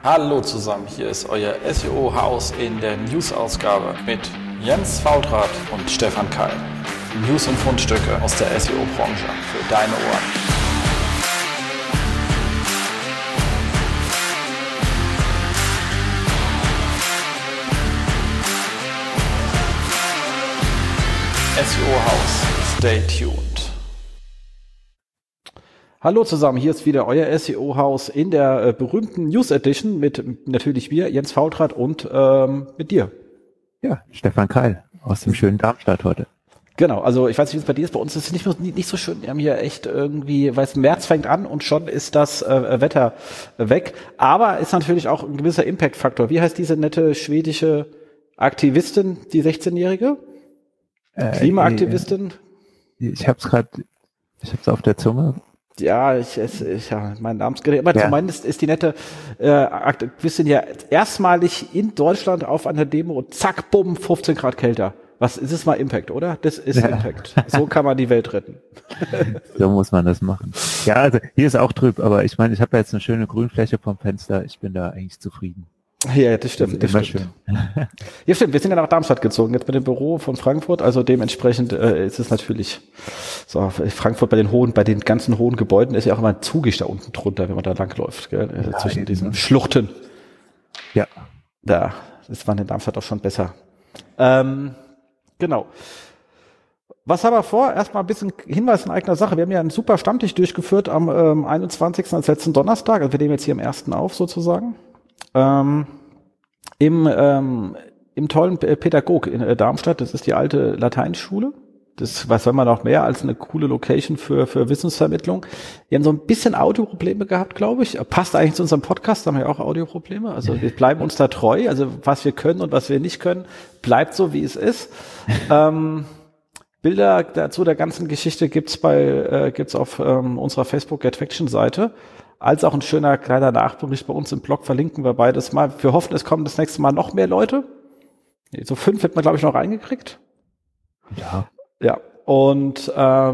Hallo zusammen, hier ist euer SEO-Haus in der News-Ausgabe mit Jens Fautrat und Stefan Keil. News und Fundstücke aus der SEO-Branche für deine Ohren. SEO-Haus, stay tuned. Hallo zusammen, hier ist wieder euer SEO-Haus in der berühmten News Edition mit natürlich mir, Jens Fautrat und mit dir. Ja, Stefan Keil aus dem schönen Darmstadt heute. Genau, also ich weiß nicht, wie es bei dir ist, bei uns ist es nicht so schön, wir haben hier echt irgendwie, weil es März fängt an und schon ist das Wetter weg, aber ist natürlich auch ein gewisser Impact-Faktor. Wie heißt diese nette schwedische Aktivistin, die 16-Jährige? Klimaaktivistin? Ich hab's auf der Zunge. Ja, mein Namensgerät. Aber zumindest ist die nette Aktivistin ja erstmalig in Deutschland auf einer Demo und zack, bumm, 15 Grad kälter. Was ist es mal Impact, oder? Das ist Impact. So kann man die Welt retten. So muss man das machen. Ja, also hier ist auch trüb, aber ich meine, ich habe ja jetzt eine schöne Grünfläche vom Fenster. Ich bin da eigentlich zufrieden. Ja, das stimmt. Schön. Ja, stimmt. Wir sind ja nach Darmstadt gezogen, jetzt mit dem Büro von Frankfurt. Also dementsprechend ist es natürlich so, Frankfurt bei den ganzen hohen Gebäuden ist ja auch immer zugig da unten drunter, wenn man da langläuft, gell? Ja, zwischen diesen Schluchten. Ja. Das war in Darmstadt auch schon besser. Genau. Was haben wir vor? Erstmal ein bisschen Hinweis in eigener Sache. Wir haben ja einen super Stammtisch durchgeführt am 21. als letzten Donnerstag. Also wir nehmen jetzt hier am 1. auf sozusagen. Im tollen Pädagog in Darmstadt, das ist die alte Lateinschule. Das, was soll man noch mehr als eine coole Location für Wissensvermittlung. Wir haben so ein bisschen Audioprobleme gehabt, glaube ich. Passt eigentlich zu unserem Podcast, da haben wir ja auch Audioprobleme. Also wir bleiben uns da treu. Also was wir können und was wir nicht können, bleibt so, wie es ist. Bilder dazu der ganzen Geschichte gibt's auf unserer Facebook Get Faction Seite. Als auch ein schöner kleiner Nachbericht bei uns im Blog verlinken wir beides mal. Wir hoffen, es kommen das nächste Mal noch mehr Leute. So 5 wird man, glaube ich, noch reingekriegt. Ja. Ja, und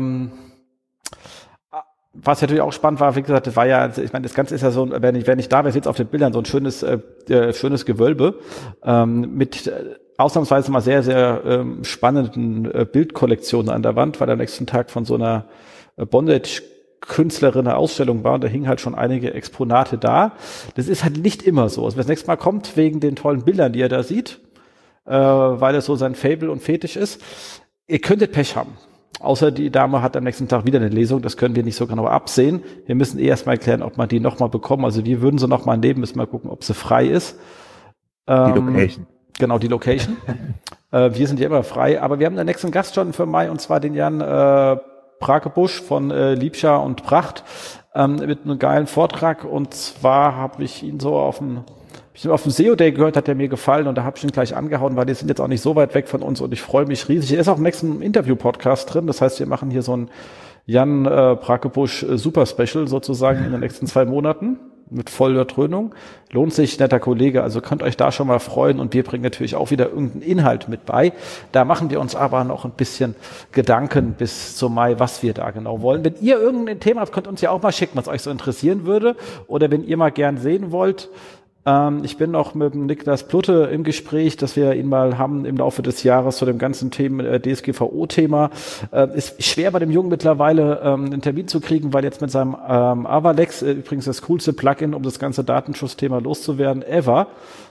was natürlich auch spannend war, wie gesagt, das war ja, ich meine, das Ganze ist ja so, wer nicht da wäre, jetzt auf den Bildern so ein schönes Gewölbe mit ausnahmsweise mal sehr, sehr spannenden Bildkollektionen an der Wand, weil am nächsten Tag von so einer Bondage-Künstlerin eine Ausstellung war und da hingen halt schon einige Exponate da. Das ist halt nicht immer so. Also wenn das nächste Mal kommt, wegen den tollen Bildern, die er da sieht, weil es so sein Faible und Fetisch ist, ihr könntet Pech haben. Außer die Dame hat am nächsten Tag wieder eine Lesung, das können wir nicht so genau absehen. Wir müssen erstmal erklären, ob man die nochmal bekommen. Also wir würden sie nochmal nehmen, müssen mal gucken, ob sie frei ist. Die Location. Genau, die Location. Wir sind ja immer frei, aber wir haben den nächsten Gast schon für Mai und zwar den Jan Brakebusch von Liebscher und Pracht mit einem geilen Vortrag und zwar habe ich ihn so auf dem SEO Day gehört, hat er mir gefallen und da habe ich ihn gleich angehauen, weil die sind jetzt auch nicht so weit weg von uns und ich freue mich riesig. Er ist auch im nächsten Interview-Podcast drin, das heißt, wir machen hier so ein Jan Brakebusch Super Special sozusagen in den nächsten 2 Monaten mit voller Dröhnung. Lohnt sich, netter Kollege, also könnt euch da schon mal freuen und wir bringen natürlich auch wieder irgendeinen Inhalt mit bei. Da machen wir uns aber noch ein bisschen Gedanken bis zum Mai, was wir da genau wollen. Wenn ihr irgendein Thema habt, könnt uns ja auch mal schicken, was euch so interessieren würde oder wenn ihr mal gern sehen wollt. Ich bin noch mit dem Niklas Plutte im Gespräch, dass wir ihn mal haben im Laufe des Jahres zu dem ganzen DSGVO-Thema. Ist schwer bei dem Jungen mittlerweile einen Termin zu kriegen, weil jetzt mit seinem Avalex, übrigens das coolste Plugin, um das ganze Datenschutzthema loszuwerden, ever,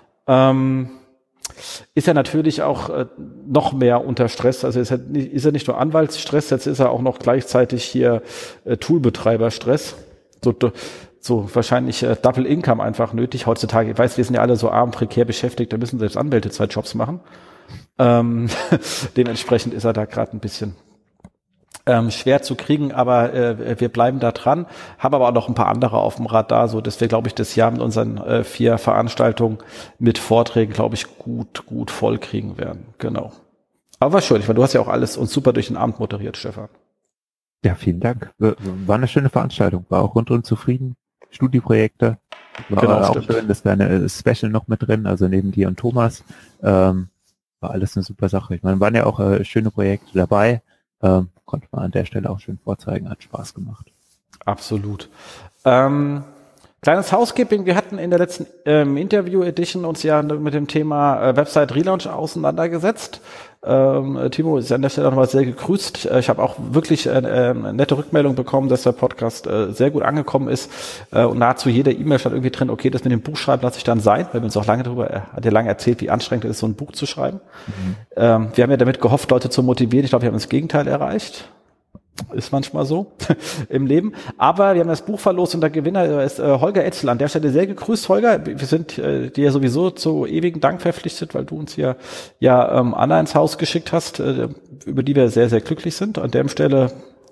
ist er natürlich auch noch mehr unter Stress. Also ist er nicht nur Anwaltsstress, jetzt ist er auch noch gleichzeitig hier Toolbetreiberstress. So wahrscheinlich Double Income einfach nötig heutzutage. Ich weiß, wir sind ja alle so arm, prekär beschäftigt, da müssen selbst Anwälte 2 Jobs machen. Dementsprechend ist er da gerade ein bisschen schwer zu kriegen, aber wir bleiben da dran, haben aber auch noch ein paar andere auf dem Radar, so dass wir, glaube ich, das Jahr mit unseren 4 Veranstaltungen mit Vorträgen, glaube ich, gut voll kriegen werden. Genau. Aber war schön, ich meine, du hast ja auch alles uns super durch den Abend moderiert, Stefan. Ja, vielen Dank. War eine schöne Veranstaltung, war auch rundum zufrieden. Studieprojekte. War genau, auch schön, das kleine Special noch mit drin, also neben dir und Thomas. War alles eine super Sache. Ich meine, waren ja auch schöne Projekte dabei. Konnte man an der Stelle auch schön vorzeigen, hat Spaß gemacht. Absolut. Kleines Housekeeping, wir hatten in der letzten Interview-Edition uns ja mit dem Thema Website Relaunch auseinandergesetzt. Timo ist an der Stelle nochmal sehr gegrüßt. Ich habe auch wirklich eine nette Rückmeldung bekommen, dass der Podcast sehr gut angekommen ist. Und nahezu jeder E-Mail stand irgendwie drin, okay, das mit dem Buchschreiben lasse ich dann sein, weil wir uns auch lange hat ja lange erzählt, wie anstrengend es ist, so ein Buch zu schreiben. Wir haben ja damit gehofft, Leute zu motivieren. Ich glaube, wir haben das Gegenteil erreicht. Ist manchmal so im Leben. Aber wir haben das Buch verlost und der Gewinner ist Holger Etzel. An der Stelle sehr gegrüßt, Holger. Wir sind dir ja sowieso zu ewigen Dank verpflichtet, weil du uns hier Anna ins Haus geschickt hast, über die wir sehr, sehr glücklich sind. An der Stelle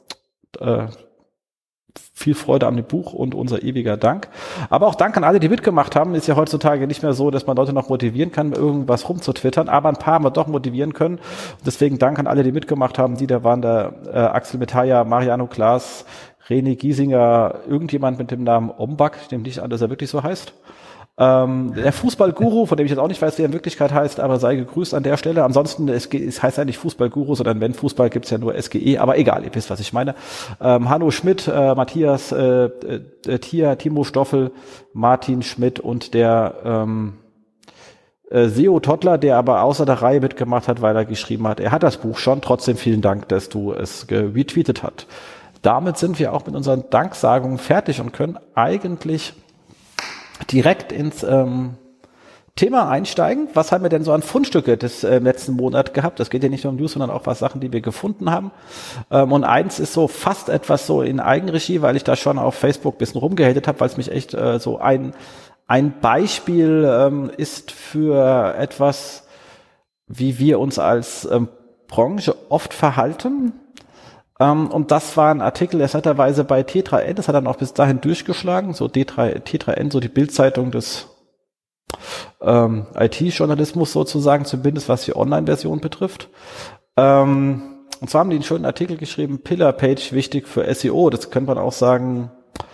viel Freude an dem Buch und unser ewiger Dank. Aber auch Dank an alle, die mitgemacht haben. Ist ja heutzutage nicht mehr so, dass man Leute noch motivieren kann, irgendwas rumzutwittern, aber ein paar haben wir doch motivieren können. Und deswegen Dank an alle, die mitgemacht haben. Die da waren der Axel Metaja, Mariano Klaas, René Giesinger, irgendjemand mit dem Namen Ombak, ich nehme nicht an, dass er wirklich so heißt. Der Fußballguru, von dem ich jetzt auch nicht weiß, wie er in Wirklichkeit heißt, aber sei gegrüßt an der Stelle. Ansonsten, es heißt ja nicht Fußballguru, sondern wenn Fußball, gibt's ja nur SGE, aber egal, ihr wisst, was ich meine. Hanno Schmidt, Matthias Thier, Timo Stoffel, Martin Schmidt und der Seo Tottler, der aber außer der Reihe mitgemacht hat, weil er geschrieben hat, er hat das Buch schon, trotzdem vielen Dank, dass du es retweetet hast. Damit sind wir auch mit unseren Danksagungen fertig und können eigentlich direkt ins Thema einsteigen. Was haben wir denn so an Fundstücke des letzten Monat gehabt? Das geht ja nicht nur um News, sondern auch was Sachen, die wir gefunden haben. Und eins ist so fast etwas so in Eigenregie, weil ich da schon auf Facebook ein bisschen rumgehatet habe, weil es mich echt so ein Beispiel ist für etwas, wie wir uns als Branche oft verhalten. Und das war ein Artikel, der ist netterweise bei T3N, das hat dann auch bis dahin durchgeschlagen, so T3N, so die Bildzeitung des IT-Journalismus sozusagen, zumindest was die Online-Version betrifft. Und zwar haben die einen schönen Artikel geschrieben, Pillar-Page wichtig für SEO, das könnte man auch sagen,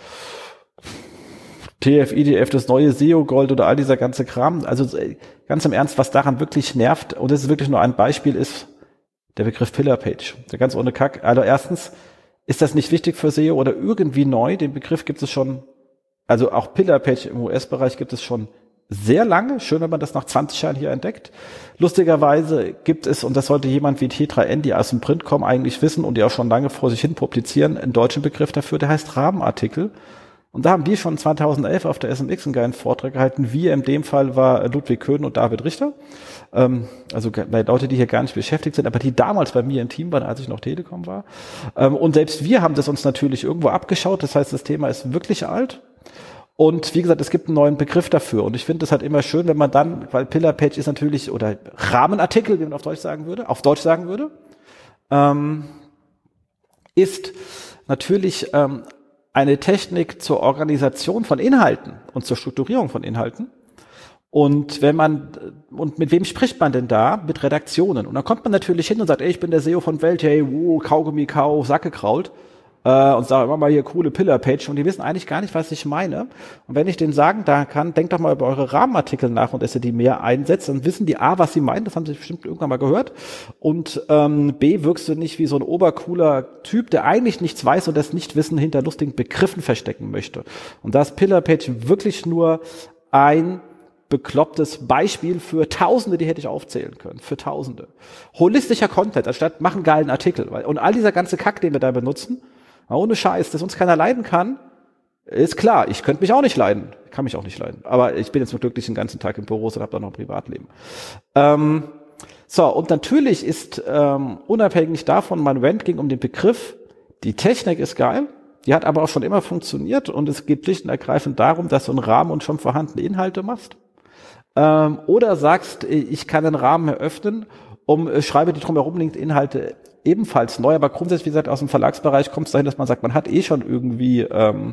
TF-IDF, das neue SEO-Gold oder all dieser ganze Kram. Also ganz im Ernst, was daran wirklich nervt, und das ist wirklich nur ein Beispiel, ist der Begriff Pillar-Page. Der ganz ohne Kack. Also erstens, ist das nicht wichtig für SEO oder irgendwie neu? Den Begriff gibt es schon, also auch Pillar-Page im US-Bereich gibt es schon sehr lange. Schön, wenn man das nach 20 Jahren hier entdeckt. Lustigerweise gibt es, und das sollte jemand wie T3N, die aus dem Print kommen, eigentlich wissen und die auch schon lange vor sich hin publizieren, einen deutschen Begriff dafür, der heißt Rahmenartikel. Und da haben wir schon 2011 auf der SMX einen geilen Vortrag gehalten. Wir in dem Fall war Ludwig Köhn und David Richter. Also Leute, die hier gar nicht beschäftigt sind, aber die damals bei mir im Team waren, als ich noch Telekom war. Und selbst wir haben das uns natürlich irgendwo abgeschaut. Das heißt, das Thema ist wirklich alt. Und wie gesagt, es gibt einen neuen Begriff dafür. Und ich finde das halt immer schön, wenn man dann, weil Pillar-Page ist natürlich, oder Rahmenartikel, wie man auf Deutsch sagen würde, ist natürlich eine Technik zur Organisation von Inhalten und zur Strukturierung von Inhalten. Und mit wem spricht man denn da? Mit Redaktionen. Und dann kommt man natürlich hin und sagt, ey, ich bin der SEO von Welt, hey, Kaugummi, Kau, Sacke kraut. Und sage immer mal hier coole Pillar-Page. Und die wissen eigentlich gar nicht, was ich meine. Und wenn ich denen sagen da kann, denkt doch mal über eure Rahmenartikel nach und dass ihr die mehr einsetzt, dann wissen die A, was sie meinen. Das haben sie bestimmt irgendwann mal gehört. Und B, wirkst du nicht wie so ein obercooler Typ, der eigentlich nichts weiß und das Nichtwissen hinter lustigen Begriffen verstecken möchte. Und da ist Pillar-Page wirklich nur ein beklopptes Beispiel für Tausende, die hätte ich aufzählen können, für Tausende. Holistischer Content, anstatt machen geilen Artikel. Und all dieser ganze Kack, den wir da benutzen, ohne Scheiß, dass uns keiner leiden kann, ist klar. Ich könnte mich auch nicht leiden. Ich kann mich auch nicht leiden. Aber ich bin jetzt glücklich den ganzen Tag im Büro und habe da noch ein Privatleben. So, und natürlich ist unabhängig davon, mein Rant ging um den Begriff, die Technik ist geil, die hat aber auch schon immer funktioniert und es geht schlicht und ergreifend darum, dass du einen Rahmen und schon vorhandene Inhalte machst. Oder sagst, ich kann einen Rahmen eröffnen, schreibe die drumherum liegenden Inhalte ebenfalls neu, aber grundsätzlich, wie gesagt, aus dem Verlagsbereich kommt es dahin, dass man sagt, man hat schon irgendwie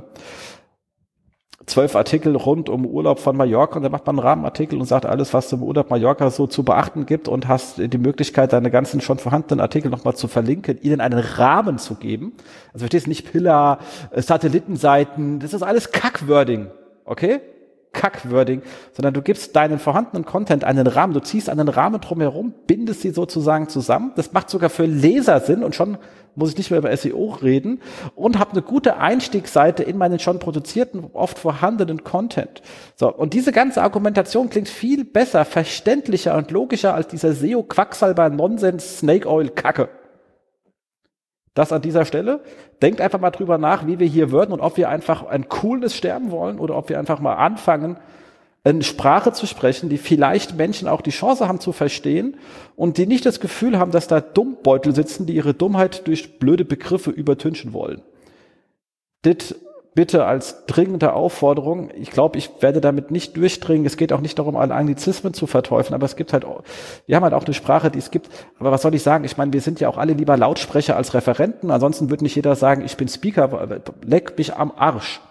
12 Artikel rund um Urlaub von Mallorca und dann macht man einen Rahmenartikel und sagt alles, was zum Urlaub Mallorca so zu beachten gibt und hast die Möglichkeit, deine ganzen schon vorhandenen Artikel nochmal zu verlinken, ihnen einen Rahmen zu geben. Also verstehst du, nicht Pillar, Satellitenseiten, das ist alles Kackwording, okay? Kackwording, sondern du gibst deinen vorhandenen Content einen Rahmen, du ziehst einen Rahmen drumherum, bindest sie sozusagen zusammen. Das macht sogar für Leser Sinn und schon muss ich nicht mehr über SEO reden und habe eine gute Einstiegsseite in meinen schon produzierten, oft vorhandenen Content. So, und diese ganze Argumentation klingt viel besser, verständlicher und logischer als dieser SEO-Quacksalber-Nonsens-Snake-Oil-Kacke. Das an dieser Stelle. Denkt einfach mal drüber nach, wie wir hier würden und ob wir einfach ein cooles sterben wollen oder ob wir einfach mal anfangen, eine Sprache zu sprechen, die vielleicht Menschen auch die Chance haben zu verstehen und die nicht das Gefühl haben, dass da Dummbeutel sitzen, die ihre Dummheit durch blöde Begriffe übertünchen wollen. Das bitte als dringende Aufforderung. Ich glaube, ich werde damit nicht durchdringen. Es geht auch nicht darum, alle Anglizismen zu verteufeln, aber es gibt halt, wir haben halt auch eine Sprache, die es gibt. Aber was soll ich sagen? Ich meine, wir sind ja auch alle lieber Lautsprecher als Referenten. Ansonsten würde nicht jeder sagen, ich bin Speaker, leck mich am Arsch.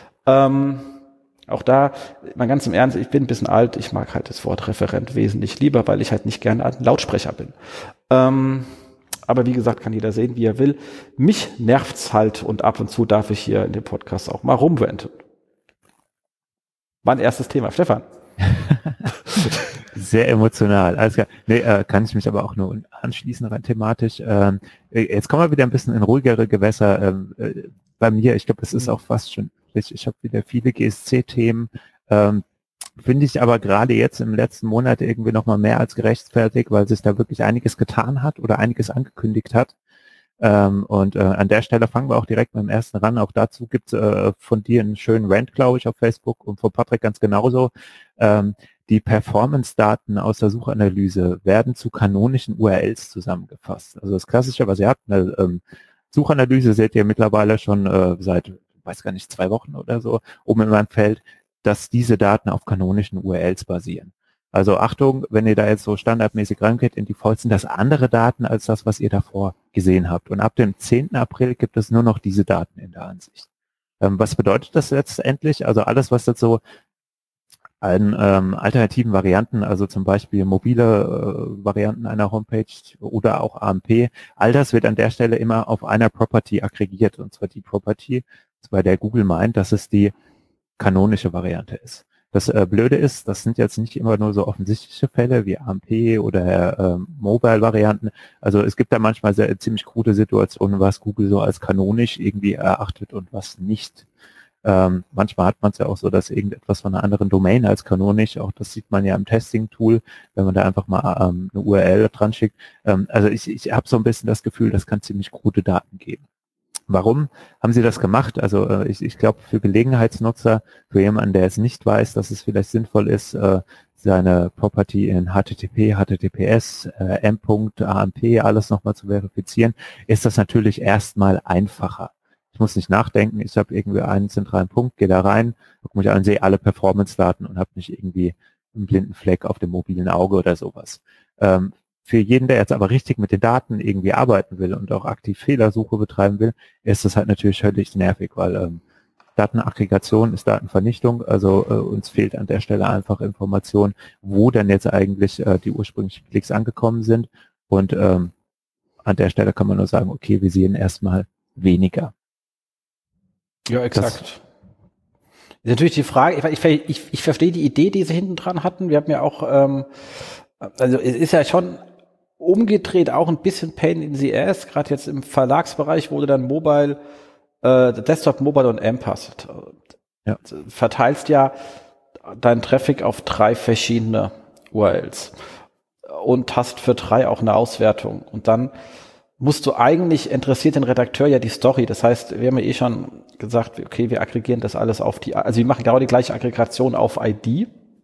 Auch da, mal ganz im Ernst, ich bin ein bisschen alt, ich mag halt das Wort Referent wesentlich lieber, weil ich halt nicht gerne ein Lautsprecher bin. Aber wie gesagt, kann jeder sehen, wie er will. Mich nervt's halt und ab und zu darf ich hier in dem Podcast auch mal rumwenden. Mein erstes Thema. Stefan. Sehr emotional. Alles klar. Nee, kann ich mich aber auch nur anschließen rein thematisch. Jetzt kommen wir wieder ein bisschen in ruhigere Gewässer. Bei mir, ich glaube, es ist auch fast schon, ich habe wieder viele GSC-Themen. Finde ich aber gerade jetzt im letzten Monat irgendwie nochmal mehr als gerechtfertigt, weil sich da wirklich einiges getan hat oder einiges angekündigt hat. An der Stelle fangen wir auch direkt mit dem ersten ran. Auch dazu gibt es von dir einen schönen Rant, glaube ich, auf Facebook und von Patrick ganz genauso. Die Performance-Daten aus der Suchanalyse werden zu kanonischen URLs zusammengefasst. Also das Klassische, was ihr habt, eine Suchanalyse seht ihr mittlerweile schon seit, weiß gar nicht, 2 Wochen oder so, oben in meinem Feld, dass diese Daten auf kanonischen URLs basieren. Also Achtung, wenn ihr da jetzt so standardmäßig reingeht in Default, sind das andere Daten als das, was ihr davor gesehen habt. Und ab dem 10. April gibt es nur noch diese Daten in der Ansicht. Was bedeutet das letztendlich? Also alles, was jetzt so an alternativen Varianten, also zum Beispiel mobile Varianten einer Homepage oder auch AMP, all das wird an der Stelle immer auf einer Property aggregiert. Und zwar die Property, bei der Google meint, dass es die kanonische Variante ist. Das Blöde ist, das sind jetzt nicht immer nur so offensichtliche Fälle wie AMP oder Mobile-Varianten. Also es gibt da manchmal ziemlich krude Situationen, was Google so als kanonisch irgendwie erachtet und was nicht. Manchmal hat man es ja auch so, dass irgendetwas von einer anderen Domain als kanonisch, auch das sieht man ja im Testing-Tool, wenn man da einfach mal eine URL dran schickt. Also ich habe so ein bisschen das Gefühl, das kann ziemlich krude Daten geben. Warum haben sie das gemacht? Also ich glaube, für Gelegenheitsnutzer, für jemanden, der es nicht weiß, dass es vielleicht sinnvoll ist, seine Property in HTTP, HTTPS, M.AMP, alles nochmal zu verifizieren, ist das natürlich erstmal einfacher. Ich muss nicht nachdenken, ich habe irgendwie einen zentralen Punkt, gehe da rein, gucke mich an, sehe alle Performance-Daten und habe nicht irgendwie einen blinden Fleck auf dem mobilen Auge oder sowas. Für jeden, der jetzt aber richtig mit den Daten irgendwie arbeiten will und auch aktiv Fehlersuche betreiben will, ist das halt natürlich völlig nervig, weil Datenaggregation ist Datenvernichtung, also uns fehlt an der Stelle einfach Information, wo denn jetzt eigentlich die ursprünglichen Klicks angekommen sind und an der Stelle kann man nur sagen, okay, wir sehen erstmal weniger. Ja, exakt. Ist natürlich die Frage, ich verstehe die Idee, die sie hinten dran hatten. Wir haben ja auch, also es ist ja schon umgedreht auch ein bisschen Pain in the Ass. Gerade jetzt im Verlagsbereich wurde dann Mobile, Desktop, Mobile und AMP hast. Ja. Verteilst ja deinen Traffic auf 3 verschiedene URLs und hast für 3 auch eine Auswertung. Und dann musst du eigentlich, interessiert den Redakteur ja die Story. Das heißt, wir haben ja schon gesagt, okay, wir aggregieren das alles auf also wir machen genau die gleiche Aggregation auf ID,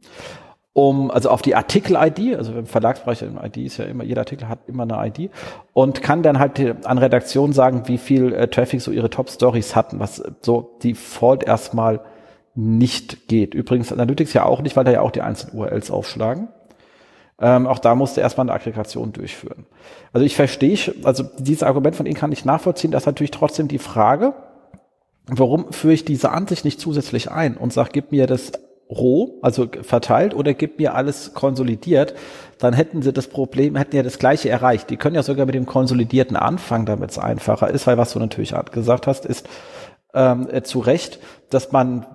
also auf die Artikel-ID, also im Verlagsbereich im ID ist ja immer, jeder Artikel hat immer eine ID und kann dann halt an Redaktion sagen, wie viel Traffic so ihre Top-Stories hatten, was so Default erstmal nicht geht. Übrigens Analytics ja auch nicht, weil da ja auch die einzelnen URLs aufschlagen. Auch da musste erstmal eine Aggregation durchführen. Also ich verstehe, also dieses Argument von Ihnen kann ich nachvollziehen, das ist natürlich trotzdem die Frage, warum führe ich diese Ansicht nicht zusätzlich ein und sage, gib mir das roh, also verteilt, oder gib mir alles konsolidiert, dann hätten sie das Problem, hätten ja das Gleiche erreicht. Die können ja sogar mit dem Konsolidierten anfangen, damit es einfacher ist, weil was du natürlich gesagt hast, ist zu Recht, dass man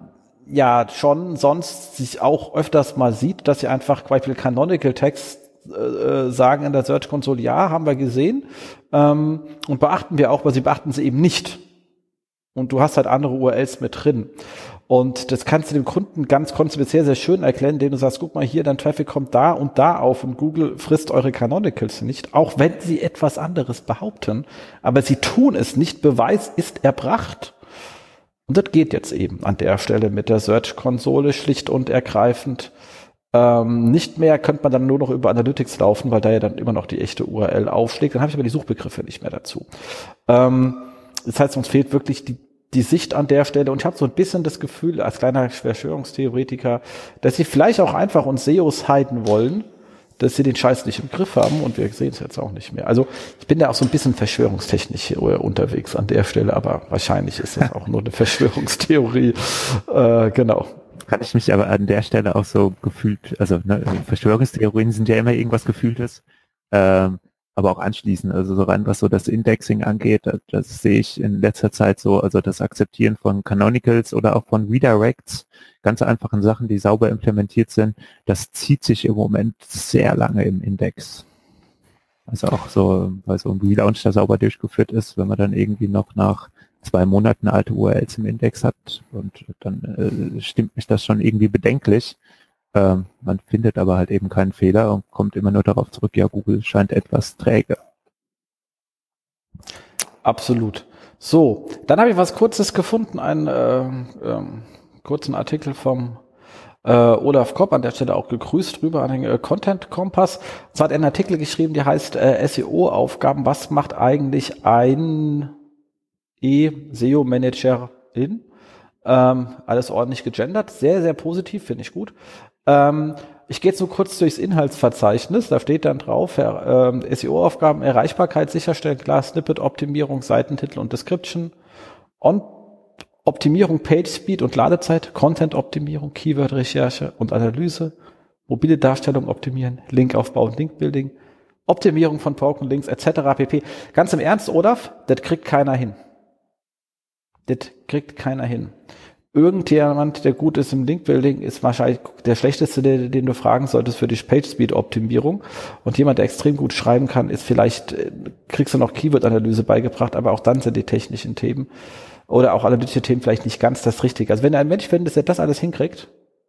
ja schon sonst sich auch öfters mal sieht, dass sie einfach zum Beispiel Canonical Text sagen in der Search Console, ja, haben wir gesehen, und beachten wir auch, aber sie beachten sie eben nicht. Und du hast halt andere URLs mit drin. Und das kannst du dem Kunden konntest du sehr, sehr schön erklären, indem du sagst, guck mal hier, dein Traffic kommt da und da auf und Google frisst eure Canonicals nicht, auch wenn sie etwas anderes behaupten. Aber sie tun es nicht, Beweis ist erbracht. Und das geht jetzt eben an der Stelle mit der Search-Konsole schlicht und ergreifend. Nicht mehr könnte man dann nur noch über Analytics laufen, weil da ja dann immer noch die echte URL aufschlägt. Dann habe ich aber die Suchbegriffe nicht mehr dazu. Das heißt, uns fehlt wirklich die Sicht an der Stelle. Und ich habe so ein bisschen das Gefühl, als kleiner Verschwörungstheoretiker, dass sie vielleicht auch einfach uns SEOs heiden wollen, dass sie den Scheiß nicht im Griff haben. Und wir sehen es jetzt auch nicht mehr. Also ich bin da auch so ein bisschen verschwörungstechnisch hier unterwegs an der Stelle. Aber wahrscheinlich ist das auch nur eine Verschwörungstheorie. Genau. Kann ich mich aber an der Stelle auch so gefühlt, also ne, Verschwörungstheorien sind ja immer irgendwas Gefühltes, aber auch anschließend, also so rein, was so das Indexing angeht, das sehe ich in letzter Zeit so, also das Akzeptieren von Canonicals oder auch von Redirects, ganz einfachen Sachen, die sauber implementiert sind, das zieht sich im Moment sehr lange im Index. Also auch so, weil so ein Relaunch da sauber durchgeführt ist, wenn man dann irgendwie noch nach 2 Monaten alte URLs im Index hat und dann stimmt mich das schon irgendwie bedenklich. Man findet aber halt eben keinen Fehler und kommt immer nur darauf zurück, ja, Google scheint etwas träge. Absolut. So, dann habe ich was Kurzes gefunden, einen kurzen Artikel vom Olaf Kopp, an der Stelle auch gegrüßt drüber an den Content Kompass. Und zwar hat er einen Artikel geschrieben, der heißt SEO-Aufgaben, was macht eigentlich ein SEO-Managerin? Alles ordentlich gegendert, sehr, sehr positiv, finde ich gut. Ich gehe jetzt nur kurz durchs Inhaltsverzeichnis, da steht dann drauf, SEO-Aufgaben, Erreichbarkeit sicherstellen, klar, Snippet-Optimierung, Seitentitel und Description, Optimierung, Page-Speed und Ladezeit, Content-Optimierung, Keyword-Recherche und Analyse, mobile Darstellung optimieren, Linkaufbau und Linkbuilding, Optimierung von Broken Links etc. pp. Ganz im Ernst, Olaf, das kriegt keiner hin. Das kriegt keiner hin. Irgendjemand, der gut ist im Linkbuilding, ist wahrscheinlich der schlechteste, den du fragen solltest für die Page-Speed-Optimierung. Und jemand, der extrem gut schreiben kann, ist vielleicht, kriegst du noch Keyword-Analyse beigebracht, aber auch dann sind die technischen Themen oder auch analytische Themen vielleicht nicht ganz das Richtige. Also wenn ein Mensch findet, dass er das alles hinkriegt,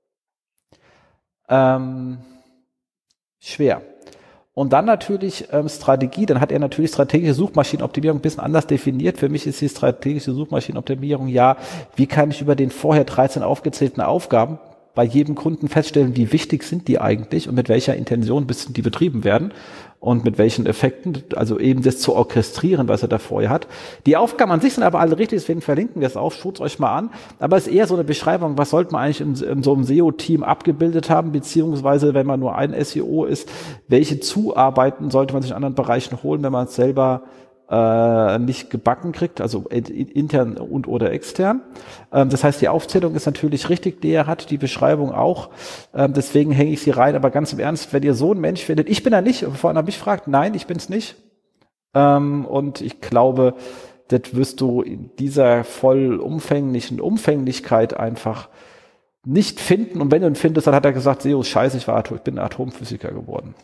schwer. Und dann natürlich Strategie, dann hat er natürlich strategische Suchmaschinenoptimierung ein bisschen anders definiert. Für mich ist die strategische Suchmaschinenoptimierung, ja, wie kann ich über den vorher 13 aufgezählten Aufgaben bei jedem Kunden feststellen, wie wichtig sind die eigentlich und mit welcher Intention müssen die betrieben werden und mit welchen Effekten, also eben das zu orchestrieren, was er da vorher hat. Die Aufgaben an sich sind aber alle richtig, deswegen verlinken wir es auch, schaut es euch mal an. Aber es ist eher so eine Beschreibung, was sollte man eigentlich in so einem SEO-Team abgebildet haben, beziehungsweise wenn man nur ein SEO ist, welche Zuarbeiten sollte man sich in anderen Bereichen holen, wenn man es selber nicht gebacken kriegt, also intern und oder extern. Das heißt, die Aufzählung ist natürlich richtig, die er hat, die Beschreibung auch. Deswegen hänge ich sie rein. Aber ganz im Ernst, wenn ihr so einen Mensch findet, ich bin da nicht, vorhin habe ich gefragt, nein, ich bin es nicht. Und ich glaube, das wirst du in dieser vollumfänglichen Umfänglichkeit einfach nicht finden. Und wenn du ihn findest, dann hat er gesagt, SEO ist scheiße, ich bin Atomphysiker geworden.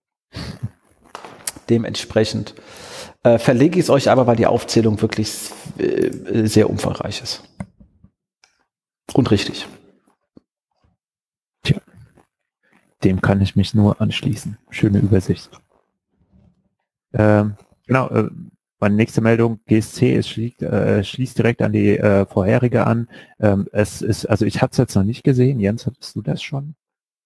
Dementsprechend verlege ich es euch aber, weil die Aufzählung wirklich sehr umfangreich ist. Und richtig. Tja, dem kann ich mich nur anschließen. Schöne Übersicht. Genau, meine nächste Meldung, GSC, es schließt direkt an die vorherige an. Es ist, also ich hatte es jetzt noch nicht gesehen. Jens, hattest du das schon?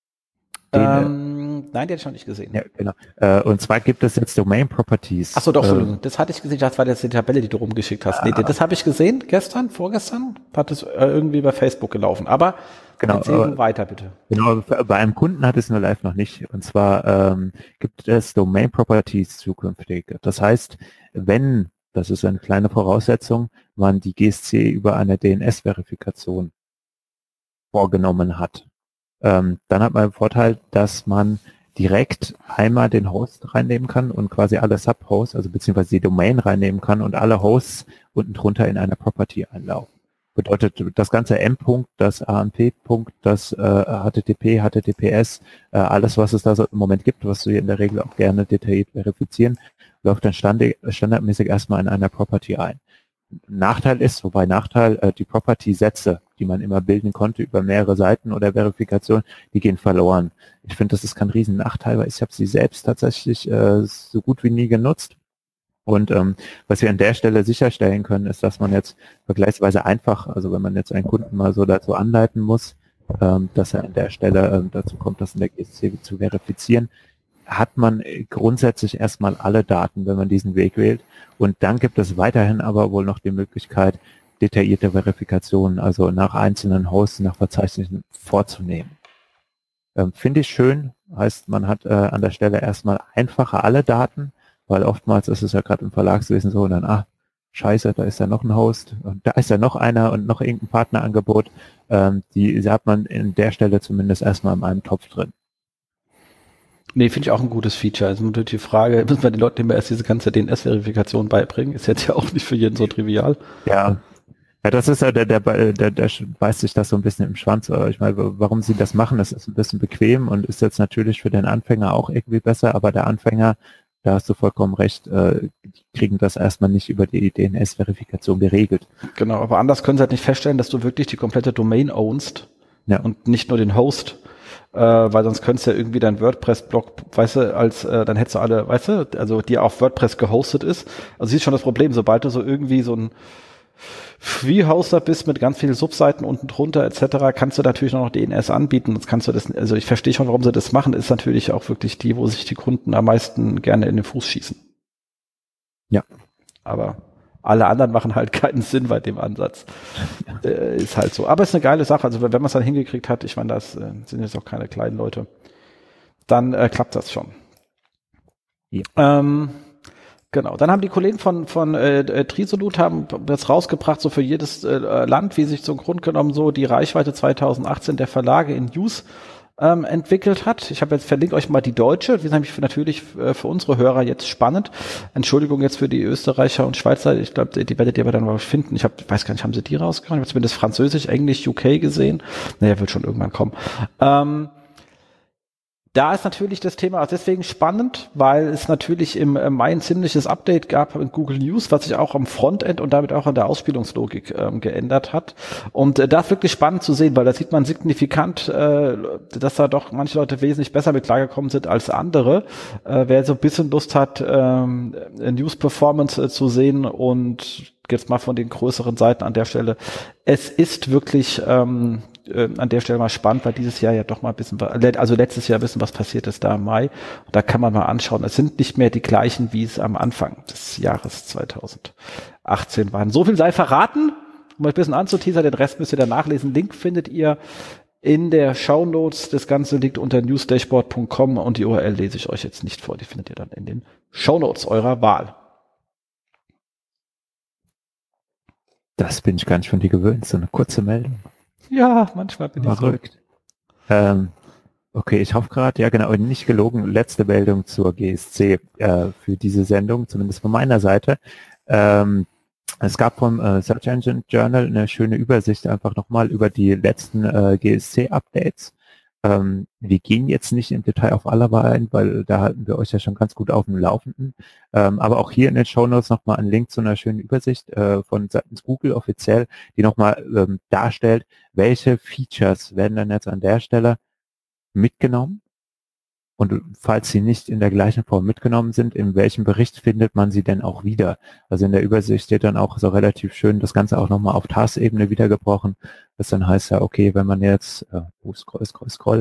Nein, die hätte ich noch nicht gesehen. Ja, genau. Und zwar gibt es jetzt Domain Properties. Achso, doch, Entschuldigung, das hatte ich gesehen. Das war jetzt die Tabelle, die du rumgeschickt hast. Nee, das habe ich gesehen, vorgestern, hat es irgendwie bei Facebook gelaufen. Aber genau, erzähl weiter, bitte. Genau, bei einem Kunden hat es nur live noch nicht. Und zwar gibt es Domain Properties zukünftig. Das heißt, wenn, das ist eine kleine Voraussetzung, man die GSC über eine DNS-Verifikation vorgenommen hat. Dann hat man den Vorteil, dass man direkt einmal den Host reinnehmen kann und quasi alle Subhosts, also beziehungsweise die Domain reinnehmen kann und alle Hosts unten drunter in einer Property einlaufen. Bedeutet das ganze M-Punkt, das AMP-Punkt, das HTTP, HTTPS, alles, was es da so im Moment gibt, was wir in der Regel auch gerne detailliert verifizieren, läuft dann standardmäßig erstmal in einer Property ein. Nachteil ist, die Property-Sätze, die man immer bilden konnte über mehrere Seiten oder Verifikation, die gehen verloren. Ich finde, das ist kein Riesen-Nachteil, weil ich habe sie selbst tatsächlich so gut wie nie genutzt. Und was wir an der Stelle sicherstellen können, ist, dass man jetzt vergleichsweise einfach, also wenn man jetzt einen Kunden mal so dazu anleiten muss, dass er an der Stelle dazu kommt, das in der GSC zu verifizieren, hat man grundsätzlich erstmal alle Daten, wenn man diesen Weg wählt. Und dann gibt es weiterhin aber wohl noch die Möglichkeit, detaillierte Verifikationen, also nach einzelnen Hosts, nach Verzeichnissen vorzunehmen. Finde ich schön, heißt, man hat an der Stelle erstmal einfacher alle Daten, weil oftmals ist es ja gerade im Verlagswesen so, und dann, scheiße, da ist ja noch ein Host und da ist ja noch einer und noch irgendein Partnerangebot. Die hat man in der Stelle zumindest erstmal in einem Topf drin. Nee, finde ich auch ein gutes Feature. Also natürlich die Frage, müssen wir den Leuten immer erst diese ganze DNS-Verifikation beibringen? Ist jetzt ja auch nicht für jeden so trivial. Ja, das ist ja, der beißt sich das so ein bisschen im Schwanz. Aber ich meine, warum sie das machen, das ist ein bisschen bequem und ist jetzt natürlich für den Anfänger auch irgendwie besser, aber der Anfänger, da hast du vollkommen recht, die kriegen das erstmal nicht über die DNS-Verifikation geregelt. Genau, aber anders können sie halt nicht feststellen, dass du wirklich die komplette Domain ownst und nicht nur den Host. Weil sonst könntest du ja irgendwie dein WordPress-Blog, weißt du, dann hättest du alle, weißt du, also die auf WordPress gehostet ist. Also siehst schon das Problem, sobald du so irgendwie so ein Free-Hoster bist mit ganz vielen Subseiten unten drunter etc., kannst du natürlich noch DNS anbieten. Jetzt kannst du das, also ich verstehe schon, warum sie das machen, ist natürlich auch wirklich die, wo sich die Kunden am meisten gerne in den Fuß schießen. Ja. Aber alle anderen machen halt keinen Sinn bei dem Ansatz. Ist halt so. Aber es ist eine geile Sache. Also wenn man es dann hingekriegt hat, ich meine, das sind jetzt auch keine kleinen Leute, dann klappt das schon. Ja. Genau. Dann haben die Kollegen von Trisolut haben jetzt rausgebracht, so für jedes Land, wie sich so im Grunde genommen so die Reichweite 2018 der Verlage in News entwickelt hat. Ich habe jetzt verlinkt euch mal die deutsche. Die ist nämlich natürlich für unsere Hörer jetzt spannend. Entschuldigung jetzt für die Österreicher und Schweizer. Ich glaube, die werdet ihr aber dann mal finden. Ich weiß gar nicht, haben sie die rausgehauen? Ich habe zumindest Französisch, Englisch, UK gesehen. Naja, wird schon irgendwann kommen. Da ist natürlich das Thema auch deswegen spannend, weil es natürlich im Mai ein ziemliches Update gab in Google News, was sich auch am Frontend und damit auch an der Ausspielungslogik geändert hat. Und da ist wirklich spannend zu sehen, weil da sieht man signifikant, dass da doch manche Leute wesentlich besser mit klargekommen sind als andere. Wer so ein bisschen Lust hat, News Performance zu sehen und jetzt mal von den größeren Seiten an der Stelle, es ist wirklich an der Stelle mal spannend, weil dieses Jahr ja doch mal ein bisschen, also letztes Jahr ein bisschen was passiert ist da im Mai. Und da kann man mal anschauen. Es sind nicht mehr die gleichen, wie es am Anfang des Jahres 2018 waren. So viel sei verraten, um euch ein bisschen anzuteasern. Den Rest müsst ihr dann nachlesen. Link findet ihr in der Shownotes. Das Ganze liegt unter newsdashboard.com und die URL lese ich euch jetzt nicht vor. Die findet ihr dann in den Shownotes eurer Wahl. Das bin ich gar nicht von dir gewöhnt, so eine kurze Meldung. Ja, manchmal bin ich verrückt. Okay, ich hoffe gerade, ja genau, nicht gelogen, letzte Meldung zur GSC für diese Sendung, zumindest von meiner Seite. Es gab vom Search Engine Journal eine schöne Übersicht einfach nochmal über die letzten GSC-Updates. Wir gehen jetzt nicht im Detail auf alle ein, weil da halten wir euch ja schon ganz gut auf dem Laufenden. Aber auch hier in den Shownotes nochmal ein Link zu einer schönen Übersicht von seitens Google offiziell, die nochmal darstellt, welche Features werden dann jetzt an der Stelle mitgenommen. Und falls sie nicht in der gleichen Form mitgenommen sind, in welchem Bericht findet man sie denn auch wieder? Also in der Übersicht steht dann auch so relativ schön das Ganze auch nochmal auf Taskebene wiedergebrochen. Das dann heißt ja, okay, wenn man jetzt, scroll,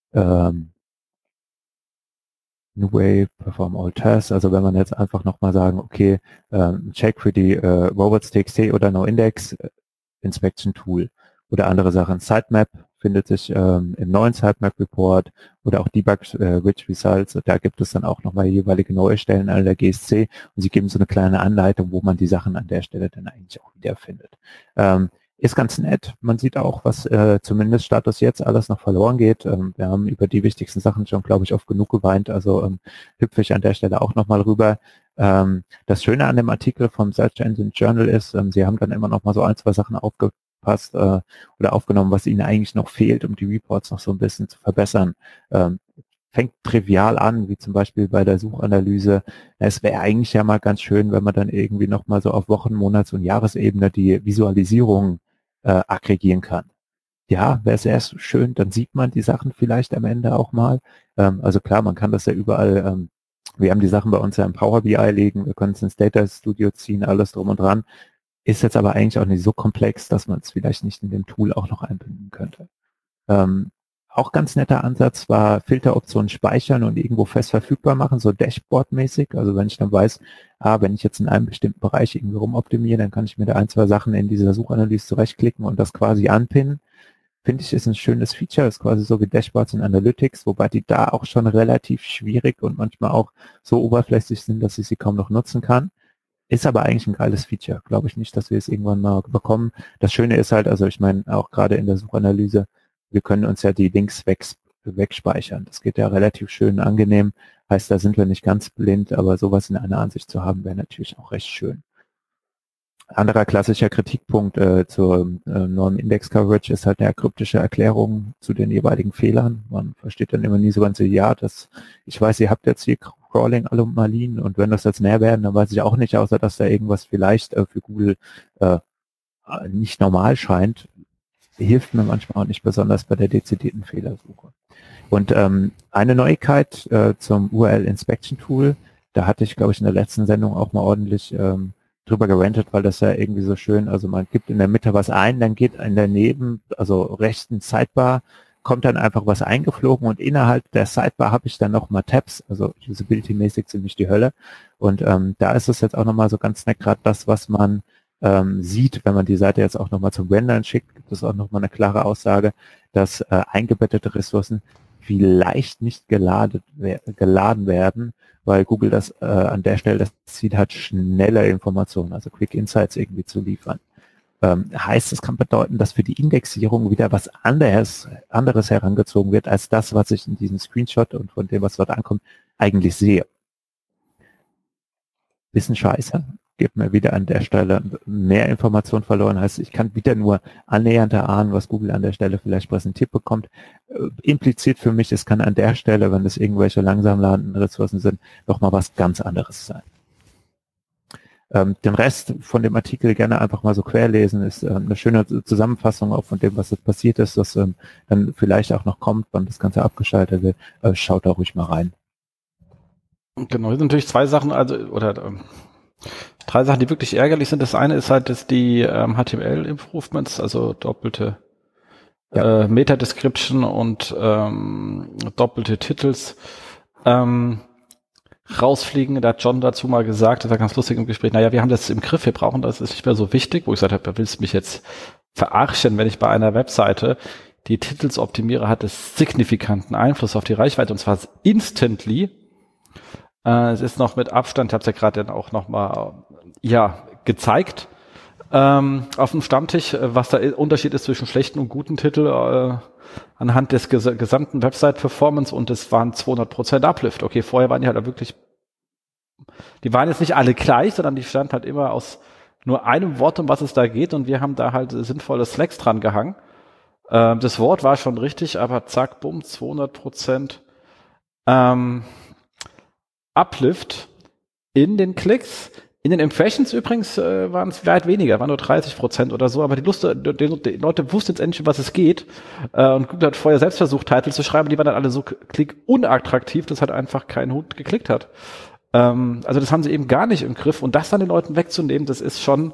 New Way, Perform All Tasks, also wenn man jetzt einfach nochmal sagen, okay, check für die robots.txt oder NoIndex Inspection Tool oder andere Sachen. Sitemap findet sich im neuen Sitemap Report oder auch Debug Rich Results. Da gibt es dann auch nochmal jeweilige neue Stellen an der GSC und sie geben so eine kleine Anleitung, wo man die Sachen an der Stelle dann eigentlich auch wiederfindet. Ist ganz nett. Man sieht auch, was zumindest Status jetzt alles noch verloren geht. Wir haben über die wichtigsten Sachen schon, glaube ich, oft genug geweint. Also hüpfe ich an der Stelle auch nochmal rüber. Das Schöne an dem Artikel vom Search Engine Journal ist, sie haben dann immer noch mal so ein, zwei Sachen angepasst oder aufgenommen, was ihnen eigentlich noch fehlt, um die Reports noch so ein bisschen zu verbessern. Fängt trivial an, wie zum Beispiel bei der Suchanalyse. Es wäre eigentlich ja mal ganz schön, wenn man dann irgendwie nochmal so auf Wochen-, Monats- und Jahresebene die Visualisierung aggregieren kann. Ja, wäre sehr schön, dann sieht man die Sachen vielleicht am Ende auch mal. Also klar, man kann das ja überall, wir haben die Sachen bei uns ja im Power BI liegen, wir können es ins Data Studio ziehen, alles drum und dran. Ist jetzt aber eigentlich auch nicht so komplex, dass man es vielleicht nicht in dem Tool auch noch einbinden könnte. Auch ganz netter Ansatz war Filteroptionen speichern und irgendwo fest verfügbar machen, so Dashboard-mäßig. Also wenn ich dann weiß, wenn ich jetzt in einem bestimmten Bereich irgendwie rumoptimiere, dann kann ich mir da 1, 2 Sachen in dieser Suchanalyse zurechtklicken und das quasi anpinnen. Finde ich, ist ein schönes Feature, ist quasi so wie Dashboards in Analytics, wobei die da auch schon relativ schwierig und manchmal auch so oberflächlich sind, dass ich sie kaum noch nutzen kann. Ist aber eigentlich ein geiles Feature. Glaube ich nicht, dass wir es irgendwann mal bekommen. Das Schöne ist halt, also ich meine, auch gerade in der Suchanalyse, wir können uns ja die Links wegspeichern. Das geht ja relativ schön angenehm. Heißt, da sind wir nicht ganz blind, aber sowas in einer Ansicht zu haben, wäre natürlich auch recht schön. Anderer klassischer Kritikpunkt zur neuen Index-Coverage ist halt eine kryptische Erklärung zu den jeweiligen Fehlern. Man versteht dann immer nie so ganz, ich weiß, ihr habt jetzt hier Crawling-Anomalien und wenn das jetzt mehr werden, dann weiß ich auch nicht, außer dass da irgendwas vielleicht für Google nicht normal scheint. Hilft mir manchmal auch nicht besonders bei der dezidierten Fehlersuche. Und eine Neuigkeit zum URL-Inspection-Tool, da hatte ich, glaube ich, in der letzten Sendung auch mal ordentlich drüber gerantet, weil das ja irgendwie so schön, also man gibt in der Mitte was ein, dann geht in der also rechten Sidebar, kommt dann einfach was eingeflogen und innerhalb der Sidebar habe ich dann nochmal Tabs, also usability-mäßig ziemlich die Hölle. Und da ist es jetzt auch nochmal so ganz nett, gerade das, was man sieht, wenn man die Seite jetzt auch nochmal zum Rendern schickt, gibt es auch nochmal eine klare Aussage, dass eingebettete Ressourcen vielleicht nicht geladen werden, weil Google das an der Stelle das Ziel hat, schnelle Informationen, also Quick Insights irgendwie zu liefern. Heißt, es kann bedeuten, dass für die Indexierung wieder was anderes herangezogen wird, als das, was ich in diesem Screenshot und von dem, was dort ankommt, eigentlich sehe. Bisschen scheiße. Gibt mir wieder an der Stelle mehr Information verloren. Heißt, ich kann wieder nur annähernd erahnen, was Google an der Stelle vielleicht präsentiert bekommt. Impliziert für mich, es kann an der Stelle, wenn es irgendwelche langsam ladenden Ressourcen sind, nochmal was ganz anderes sein. Den Rest von dem Artikel gerne einfach mal so querlesen, ist eine schöne Zusammenfassung auch von dem, was jetzt passiert ist, das dann vielleicht auch noch kommt, wann das Ganze abgeschaltet wird. Schaut da ruhig mal rein. Genau, hier sind natürlich 2 Sachen, drei Sachen, die wirklich ärgerlich sind. Das eine ist halt, dass die HTML-Improvements, also doppelte Meta-Description und doppelte Titels rausfliegen. Da hat John dazu mal gesagt, das war ganz lustig im Gespräch, wir haben das im Griff, wir brauchen das, ist nicht mehr so wichtig, wo ich gesagt habe, willst du mich jetzt verarschen, wenn ich bei einer Webseite die Titels optimiere, hat es signifikanten Einfluss auf die Reichweite und zwar instantly. Es ist noch mit Abstand, ich habe es ja gerade dann auch nochmal gezeigt auf dem Stammtisch, was der Unterschied ist zwischen schlechten und guten Titel anhand des gesamten Website-Performance und es waren 200% Uplift. Okay, vorher waren die halt wirklich, die waren jetzt nicht alle gleich, sondern die standen halt immer aus nur einem Wort, um was es da geht und wir haben da halt sinnvolle Slacks dran gehangen. Das Wort war schon richtig, aber zack, bumm, 200% Uplift in den Klicks. In den Impressions übrigens waren es weit weniger, waren nur 30% oder so, aber die Leute wussten jetzt endlich, um was es geht. Und Google hat vorher selbst versucht, Titel zu schreiben, die waren dann alle so klickunattraktiv, dass halt einfach kein Hund geklickt hat. Also das haben sie eben gar nicht im Griff. Und das dann den Leuten wegzunehmen, das ist schon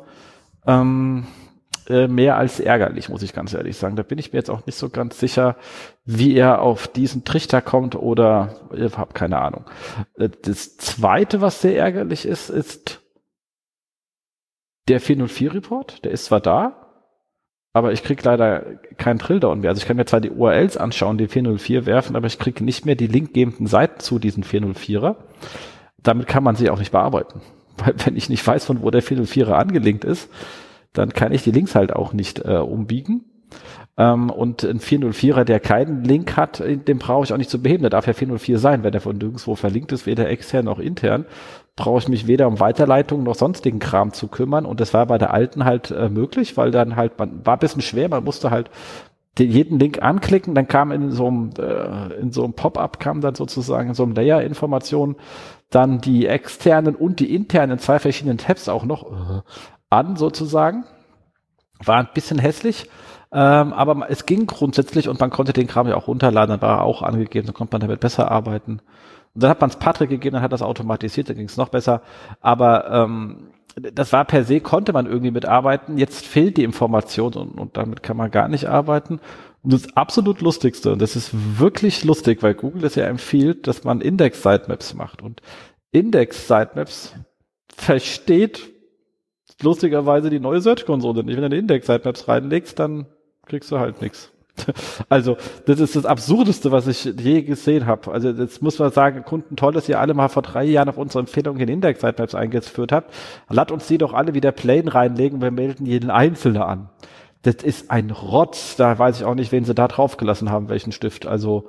mehr als ärgerlich, muss ich ganz ehrlich sagen. Da bin ich mir jetzt auch nicht so ganz sicher, wie er auf diesen Trichter kommt oder ich habe keine Ahnung. Das Zweite, was sehr ärgerlich ist, ist der 404-Report. Der ist zwar da, aber ich kriege leider keinen Drilldown mehr. Also ich kann mir zwar die URLs anschauen, die 404 werfen, aber ich kriege nicht mehr die linkgebenden Seiten zu diesen 404er. Damit kann man sie auch nicht bearbeiten. Weil wenn ich nicht weiß, von wo der 404er angelinkt ist, dann kann ich die Links halt auch nicht umbiegen. Und ein 404er, der keinen Link hat, den brauche ich auch nicht zu beheben. Der darf ja 404 sein, wenn der von nirgendwo verlinkt ist, weder extern noch intern. Brauche ich mich weder um Weiterleitung noch sonstigen Kram zu kümmern. Und das war bei der alten halt möglich, weil dann halt, man war ein bisschen schwer, man musste halt jeden Link anklicken, dann kam in so einem Pop-up kam dann sozusagen in so einem Layer Informationen dann die externen und die internen 2 verschiedenen Tabs auch noch an sozusagen. War ein bisschen hässlich, aber es ging grundsätzlich und man konnte den Kram ja auch runterladen, dann war er auch angegeben, dann konnte man damit besser arbeiten. Und dann hat man es Patrick gegeben, dann hat das automatisiert, dann ging es noch besser, aber das war per se, konnte man irgendwie mitarbeiten, jetzt fehlt die Information und damit kann man gar nicht arbeiten. Und das absolut Lustigste, und das ist wirklich lustig, weil Google das ja empfiehlt, dass man Index-Sitemaps macht. Und Index-Sitemaps versteht lustigerweise die neue Search-Konsole nicht. Wenn du eine Index-Sitemaps reinlegst, dann kriegst du halt nichts. Also das ist das Absurdeste, was ich je gesehen habe. Also jetzt muss man sagen, Kunden, toll, dass ihr alle mal vor 3 Jahren auf unsere Empfehlung in Index-Sitemaps eingeführt habt. Lasst uns die doch alle wieder plain reinlegen, wir melden jeden Einzelne an. Das ist ein Rotz, da weiß ich auch nicht, wen sie da draufgelassen haben, welchen Stift. Also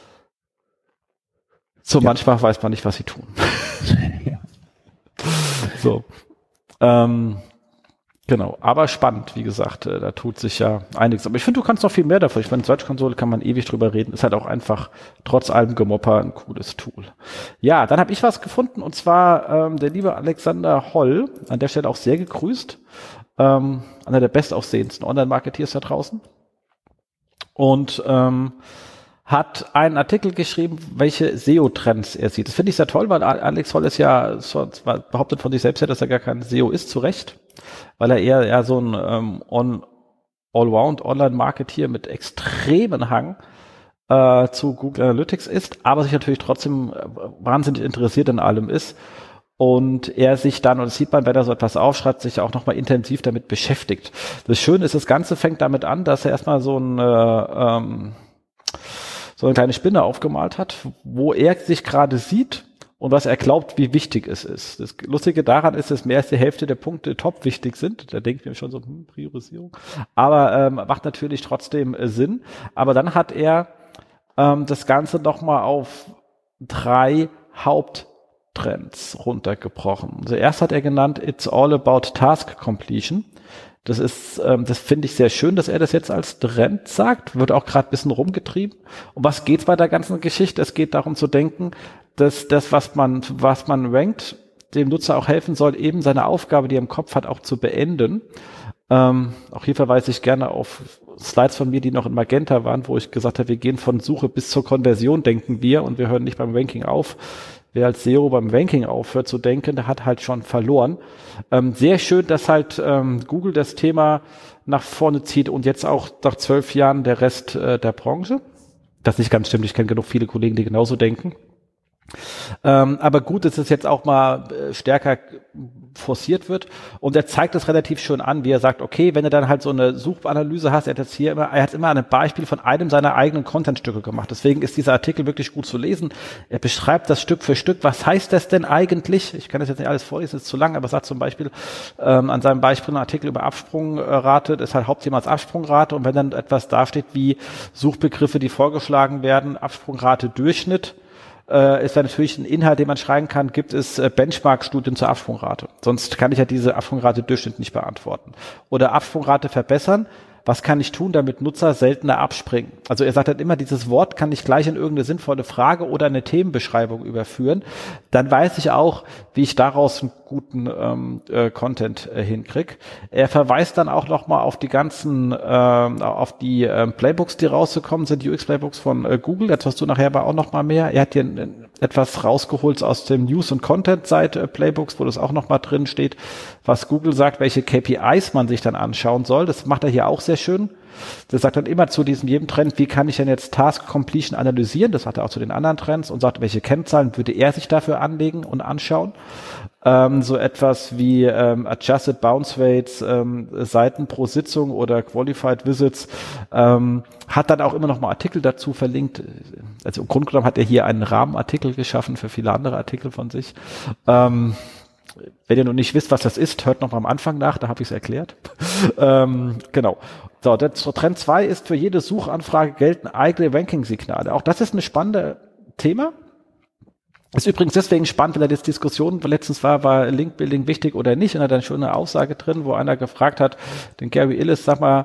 so manchmal weiß man nicht, was sie tun. Ja. So. Genau, aber spannend, wie gesagt, da tut sich ja einiges. Aber ich finde, du kannst noch viel mehr davon. Ich meine, Search-Konsole kann man ewig drüber reden. Ist halt auch einfach, trotz allem Gemopper, ein cooles Tool. Ja, dann habe ich was gefunden, und zwar der liebe Alexander Holl, an der Stelle auch sehr gegrüßt, einer der bestaussehendsten Online-Marketeers da draußen. Und hat einen Artikel geschrieben, welche SEO-Trends er sieht. Das finde ich sehr toll, weil Alex Holl ist ja, behauptet von sich selbst, dass er gar kein SEO ist, zu Recht, weil er eher so ein Allround-Online-Marketeer mit extremen Hang zu Google Analytics ist, aber sich natürlich trotzdem wahnsinnig interessiert in allem ist. Und er sich dann, und das sieht man, wenn er so etwas aufschreibt, sich auch nochmal intensiv damit beschäftigt. Das Schöne ist, das Ganze fängt damit an, dass er erstmal so eine kleine Spinne aufgemalt hat, wo er sich gerade sieht und was er glaubt, wie wichtig es ist. Das Lustige daran ist, dass mehr als die Hälfte der Punkte top wichtig sind. Da denkt man schon so, Priorisierung. Aber macht natürlich trotzdem Sinn. Aber dann hat er das Ganze nochmal auf 3 Haupttrends runtergebrochen. Also erst hat er genannt, it's all about task completion. Das finde ich sehr schön, dass er das jetzt als Trend sagt. Wird auch gerade ein bisschen rumgetrieben. Um was geht's bei der ganzen Geschichte? Es geht darum zu denken, dass das, was man rankt, dem Nutzer auch helfen soll, eben seine Aufgabe, die er im Kopf hat, auch zu beenden. Auch hier verweise ich gerne auf Slides von mir, die noch in Magenta waren, wo ich gesagt habe, wir gehen von Suche bis zur Konversion, denken wir, und wir hören nicht beim Ranking auf. Wer als SEO beim Ranking aufhört zu denken, der hat halt schon verloren. Sehr schön, dass halt Google das Thema nach vorne zieht und jetzt auch nach 12 Jahren der Rest der Branche. Das nicht ganz stimmt, ich kenne genug viele Kollegen, die genauso denken. Aber gut, dass es jetzt auch mal stärker forciert wird, und er zeigt es relativ schön an, wie er sagt, okay, wenn du dann halt so eine Suchanalyse hast, er hat immer ein Beispiel von einem seiner eigenen Contentstücke gemacht. Deswegen ist dieser Artikel wirklich gut zu lesen. Er beschreibt das Stück für Stück. Was heißt das denn eigentlich? Ich kann das jetzt nicht alles vorlesen, das ist zu lang, aber er sagt zum Beispiel an seinem Beispiel einen Artikel über Absprungrate, das ist halt Hauptthema als Absprungrate, und wenn dann etwas dasteht wie Suchbegriffe, die vorgeschlagen werden, Absprungrate Durchschnitt, ist dann natürlich ein Inhalt, den man schreiben kann, gibt es Benchmark-Studien zur Absprungrate. Sonst kann ich ja diese Absprungrate Durchschnitt nicht beantworten. Oder Absprungrate verbessern. Was kann ich tun, damit Nutzer seltener abspringen? Also er sagt halt immer, dieses Wort kann ich gleich in irgendeine sinnvolle Frage oder eine Themenbeschreibung überführen. Dann weiß ich auch, wie ich daraus einen guten Content hinkriege. Er verweist dann auch nochmal auf die ganzen, auf die Playbooks, die rausgekommen sind, UX-Playbooks von Google. Dazu hast du nachher aber auch nochmal mehr. Er hat hier etwas rausgeholt aus dem News- und Content-Seite Playbooks, wo das auch nochmal drin steht, was Google sagt, welche KPIs man sich dann anschauen soll. Das macht er hier auch sehr schön. Das sagt dann immer zu jedem Trend, wie kann ich denn jetzt Task Completion analysieren? Das sagt er auch zu den anderen Trends und sagt, welche Kennzahlen würde er sich dafür anlegen und anschauen. So etwas wie Adjusted Bounce Rates, Seiten pro Sitzung oder Qualified Visits, hat dann auch immer noch mal Artikel dazu verlinkt. Also im Grunde genommen hat er hier einen Rahmenartikel geschaffen für viele andere Artikel von sich. Wenn ihr noch nicht wisst, was das ist, hört noch mal am Anfang nach, da habe ich es erklärt. Genau. So, der Trend 2 ist, für jede Suchanfrage gelten eigene Ranking-Signale. Auch das ist ein spannendes Thema. Ist übrigens deswegen spannend, weil das Diskussion letztens war Link-Building wichtig oder nicht, und hat dann schon eine Aussage drin, wo einer gefragt hat, den Gary Illis, sag mal,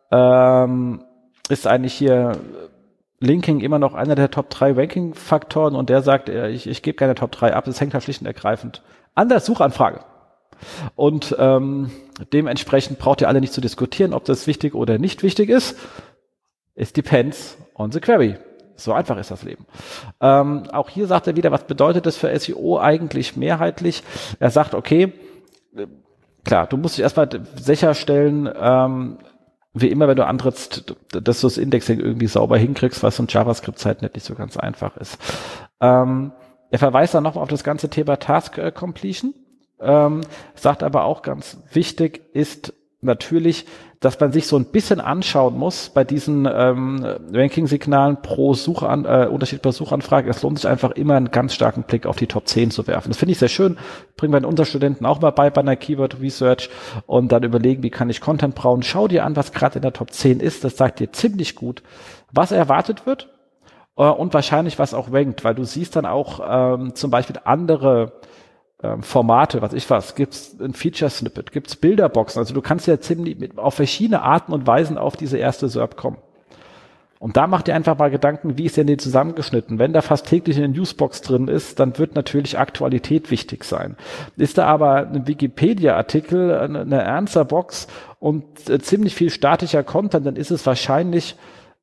ist eigentlich hier Linking immer noch einer der Top 3 Ranking-Faktoren, und der sagt, ich gebe keine Top 3 ab, das hängt halt schlicht und ergreifend an der Suchanfrage. Und dementsprechend braucht ihr alle nicht zu diskutieren, ob das wichtig oder nicht wichtig ist. It depends on the query. So einfach ist das Leben. Auch hier sagt er wieder, was bedeutet das für SEO eigentlich mehrheitlich? Er sagt, okay, klar, du musst dich erstmal sicherstellen, wie immer, wenn du antrittst, dass du das Indexing irgendwie sauber hinkriegst, was in JavaScript halt nicht so ganz einfach ist. Er verweist dann nochmal auf das ganze Thema Task Completion, sagt aber auch, ganz wichtig ist natürlich, dass man sich so ein bisschen anschauen muss bei diesen Ranking-Signalen pro Unterschied bei Suchanfrage. Es lohnt sich einfach immer einen ganz starken Blick auf die Top 10 zu werfen. Das finde ich sehr schön. Bringen wir unseren Studenten auch mal bei einer Keyword Research, und dann überlegen, wie kann ich Content brauen. Schau dir an, was gerade in der Top 10 ist. Das sagt dir ziemlich gut, was erwartet wird und wahrscheinlich, was auch rankt, weil du siehst dann auch zum Beispiel andere Formate, gibt's ein Feature-Snippet, gibt's Bilderboxen, also du kannst ja ziemlich auf verschiedene Arten und Weisen auf diese erste SERP kommen. Und da macht ihr einfach mal Gedanken, wie ist denn die zusammengeschnitten? Wenn da fast täglich eine Newsbox drin ist, dann wird natürlich Aktualität wichtig sein. Ist da aber ein Wikipedia-Artikel, eine Answer-Box und ziemlich viel statischer Content, dann ist es wahrscheinlich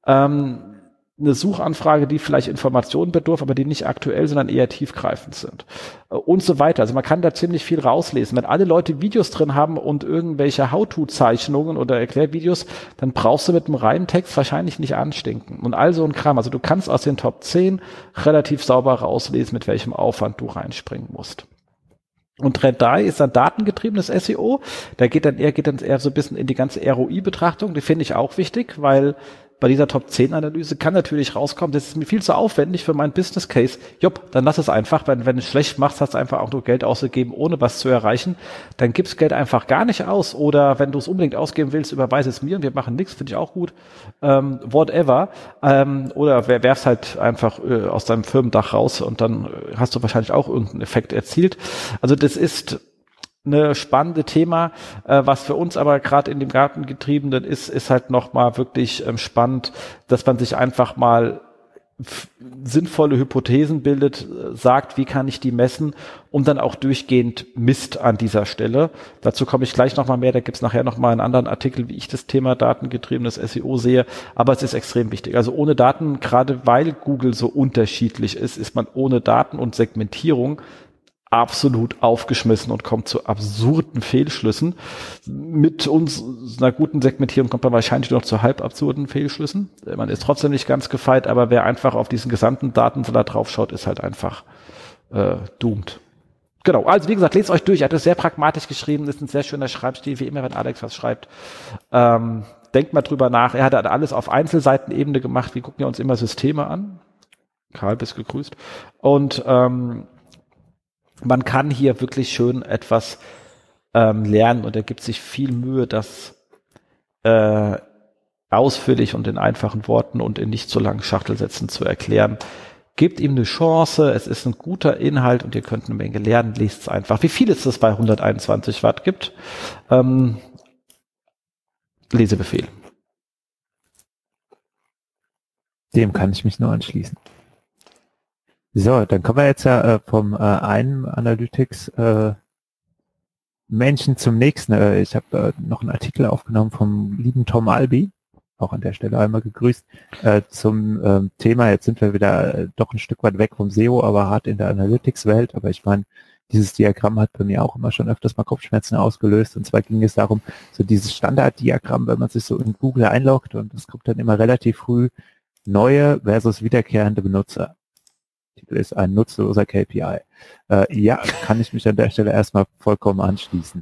eine Suchanfrage, die vielleicht Informationen bedarf, aber die nicht aktuell, sondern eher tiefgreifend sind. Und so weiter. Also man kann da ziemlich viel rauslesen. Wenn alle Leute Videos drin haben und irgendwelche How-To-Zeichnungen oder Erklärvideos, dann brauchst du mit einem reinen Text wahrscheinlich nicht anstinken. Und all so ein Kram. Also du kannst aus den Top 10 relativ sauber rauslesen, mit welchem Aufwand du reinspringen musst. Und Trend 3 ist dann datengetriebenes SEO. Der geht dann eher so ein bisschen in die ganze ROI-Betrachtung. Die finde ich auch wichtig, weil bei dieser Top-10-Analyse kann natürlich rauskommen, das ist mir viel zu aufwendig für meinen Business Case. Jupp, dann lass es einfach. Wenn du es schlecht machst, hast du einfach auch nur Geld ausgegeben, ohne was zu erreichen. Dann gibst Geld einfach gar nicht aus. Oder wenn du es unbedingt ausgeben willst, überweise es mir und wir machen nichts, finde ich auch gut. Whatever. Oder werf's halt einfach aus deinem Firmendach raus, und dann hast du wahrscheinlich auch irgendeinen Effekt erzielt. Also das ist eine spannende Thema, was für uns aber gerade in dem Datengetriebenen ist halt nochmal wirklich spannend, dass man sich einfach mal sinnvolle Hypothesen bildet, sagt, wie kann ich die messen, und dann auch durchgehend misst an dieser Stelle. Dazu komme ich gleich nochmal mehr, da gibt es nachher nochmal einen anderen Artikel, wie ich das Thema datengetriebenes SEO sehe, aber es ist extrem wichtig. Also ohne Daten, gerade weil Google so unterschiedlich ist man ohne Daten und Segmentierung absolut aufgeschmissen und kommt zu absurden Fehlschlüssen. Mit uns, einer guten Segmentierung, kommt man wahrscheinlich nur noch zu halb absurden Fehlschlüssen. Man ist trotzdem nicht ganz gefeit, aber wer einfach auf diesen gesamten Datensalat drauf schaut, ist halt einfach doomed. Genau, also wie gesagt, lest euch durch. Er hat es sehr pragmatisch geschrieben, ist ein sehr schöner Schreibstil, wie immer, wenn Alex was schreibt. Denkt mal drüber nach. Er hat alles auf Einzelseitenebene gemacht. Wir gucken ja uns immer Systeme an. Karl, bist gegrüßt. Und man kann hier wirklich schön etwas lernen, und er gibt sich viel Mühe, das ausführlich und in einfachen Worten und in nicht so langen Schachtelsätzen zu erklären. Gebt ihm eine Chance, es ist ein guter Inhalt und ihr könnt eine Menge lernen, lest es einfach. Wie viel es bei 121 Watt gibt? Lesebefehl. Dem kann ich mich nur anschließen. So, dann kommen wir jetzt ja vom einen Analytics Menschen zum nächsten. Ich habe noch einen Artikel aufgenommen vom lieben Tom Albi, auch an der Stelle einmal gegrüßt, zum Thema, jetzt sind wir wieder doch ein Stück weit weg vom SEO, aber hart in der Analytics-Welt. Aber ich meine, dieses Diagramm hat bei mir auch immer schon öfters mal Kopfschmerzen ausgelöst. Und zwar ging es darum, so dieses Standarddiagramm, wenn man sich so in Google einloggt, und es kommt dann immer relativ früh neue versus wiederkehrende Benutzer. Ist ein nutzloser KPI. Ja, kann ich mich an der Stelle erstmal vollkommen anschließen.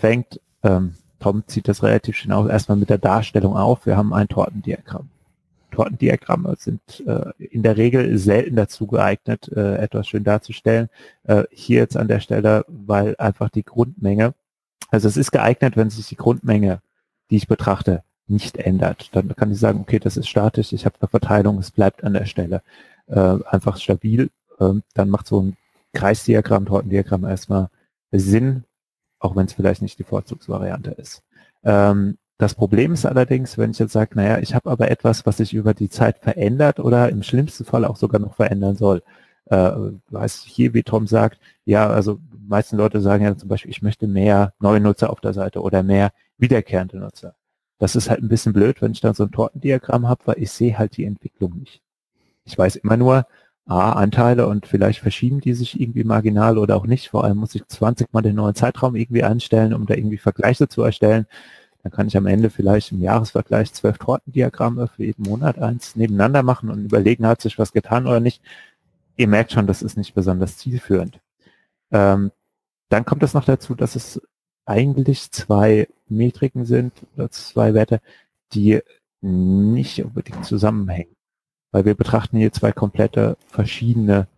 Tom zieht das relativ schön aus, erstmal mit der Darstellung auf. Wir haben ein Tortendiagramm. Tortendiagramme sind in der Regel selten dazu geeignet, etwas schön darzustellen. Hier jetzt an der Stelle, weil einfach die Grundmenge, also es ist geeignet, wenn sich die Grundmenge, die ich betrachte, nicht ändert. Dann kann ich sagen, okay, das ist statisch, ich habe eine Verteilung, es bleibt an der Stelle einfach stabil. Dann macht so ein Kreisdiagramm, Tortendiagramm erstmal Sinn, auch wenn es vielleicht nicht die Vorzugsvariante ist. Das Problem ist allerdings, wenn ich jetzt sage, naja, ich habe aber etwas, was sich über die Zeit verändert oder im schlimmsten Fall auch sogar noch verändern soll. Weiß hier, wie Tom sagt, ja, also die meisten Leute sagen ja zum Beispiel, ich möchte mehr neue Nutzer auf der Seite oder mehr wiederkehrende Nutzer. Das ist halt ein bisschen blöd, wenn ich dann so ein Tortendiagramm habe, weil ich sehe halt die Entwicklung nicht. Ich weiß immer nur, Anteile und vielleicht verschieben die sich irgendwie marginal oder auch nicht. Vor allem muss ich 20 Mal den neuen Zeitraum irgendwie einstellen, um da irgendwie Vergleiche zu erstellen. Dann kann ich am Ende vielleicht im Jahresvergleich 12 Tortendiagramme für jeden Monat eins nebeneinander machen und überlegen, hat sich was getan oder nicht. Ihr merkt schon, das ist nicht besonders zielführend. Dann kommt es noch dazu, dass es eigentlich zwei Metriken sind oder zwei Werte, die nicht unbedingt zusammenhängen. Weil wir betrachten hier zwei komplette verschiedene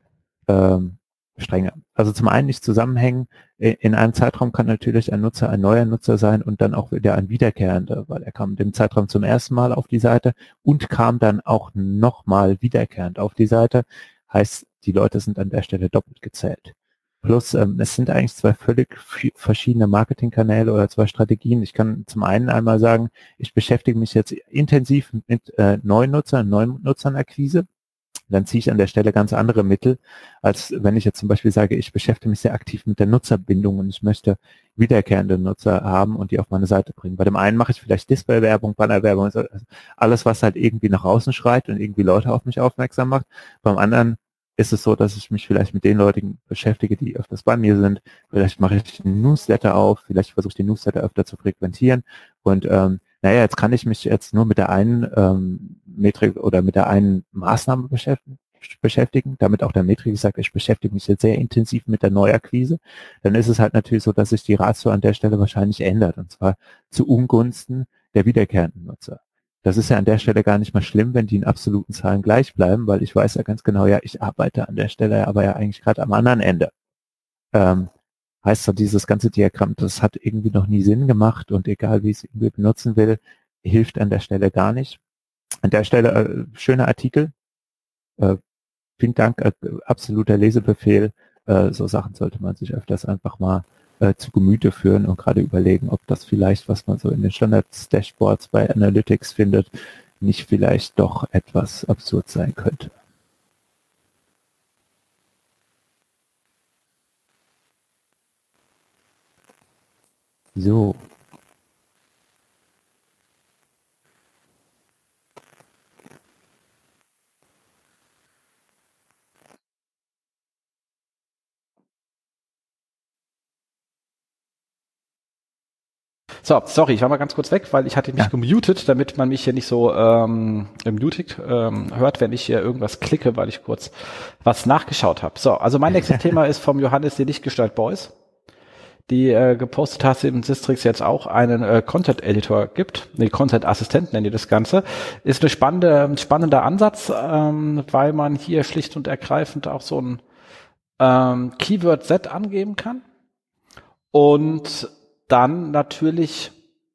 Stränge. Also zum einen nicht zusammenhängen, in einem Zeitraum kann natürlich ein Nutzer ein neuer Nutzer sein und dann auch wieder ein wiederkehrender, weil er kam in dem Zeitraum zum ersten Mal auf die Seite und kam dann auch nochmal wiederkehrend auf die Seite. Heißt, die Leute sind an der Stelle doppelt gezählt. Plus, es sind eigentlich zwei völlig verschiedene Marketingkanäle oder zwei Strategien. Ich kann zum einen einmal sagen, ich beschäftige mich jetzt intensiv mit neuen Nutzernakquise. Dann ziehe ich an der Stelle ganz andere Mittel, als wenn ich jetzt zum Beispiel sage, ich beschäftige mich sehr aktiv mit der Nutzerbindung und ich möchte wiederkehrende Nutzer haben und die auf meine Seite bringen. Bei dem einen mache ich vielleicht Displaywerbung, Bannerwerbung, also alles, was halt irgendwie nach außen schreit und irgendwie Leute auf mich aufmerksam macht. Beim anderen ist es so, dass ich mich vielleicht mit den Leuten beschäftige, die öfters bei mir sind. Vielleicht mache ich einen Newsletter auf, vielleicht versuche ich den Newsletter öfter zu frequentieren und naja, jetzt kann ich mich jetzt nur mit der einen Metrik oder mit der einen Maßnahme beschäftigen, damit auch der Metrik sagt, ich beschäftige mich jetzt sehr intensiv mit der Neuakquise, dann ist es halt natürlich so, dass sich die Ratio an der Stelle wahrscheinlich ändert und zwar zu Ungunsten der wiederkehrenden Nutzer. Das ist ja an der Stelle gar nicht mal schlimm, wenn die in absoluten Zahlen gleich bleiben, weil ich weiß ja ganz genau, ja, ich arbeite an der Stelle aber ja eigentlich gerade am anderen Ende. Heißt so, dieses ganze Diagramm, das hat irgendwie noch nie Sinn gemacht und egal wie ich es irgendwie benutzen will, hilft an der Stelle gar nicht. An der Stelle schöner Artikel. Vielen Dank, absoluter Lesebefehl. So Sachen sollte man sich öfters einfach mal zu Gemüte führen und gerade überlegen, ob das vielleicht, was man so in den Standards-Dashboards bei Analytics findet, nicht vielleicht doch etwas absurd sein könnte. So. So, sorry, ich war mal ganz kurz weg, weil ich hatte mich gemutet, damit man mich hier nicht so mutig hört, wenn ich hier irgendwas klicke, weil ich kurz was nachgeschaut habe. So, also mein nächstes Thema ist vom Johannes, die Lichtgestalt Boys, die gepostet hat, in Sistrix jetzt auch einen Content-Editor gibt. Nee, Content-Assistent nennen die das Ganze. Ist ein spannender Ansatz, weil man hier schlicht und ergreifend auch so ein Keyword-Set angeben kann. Und dann natürlich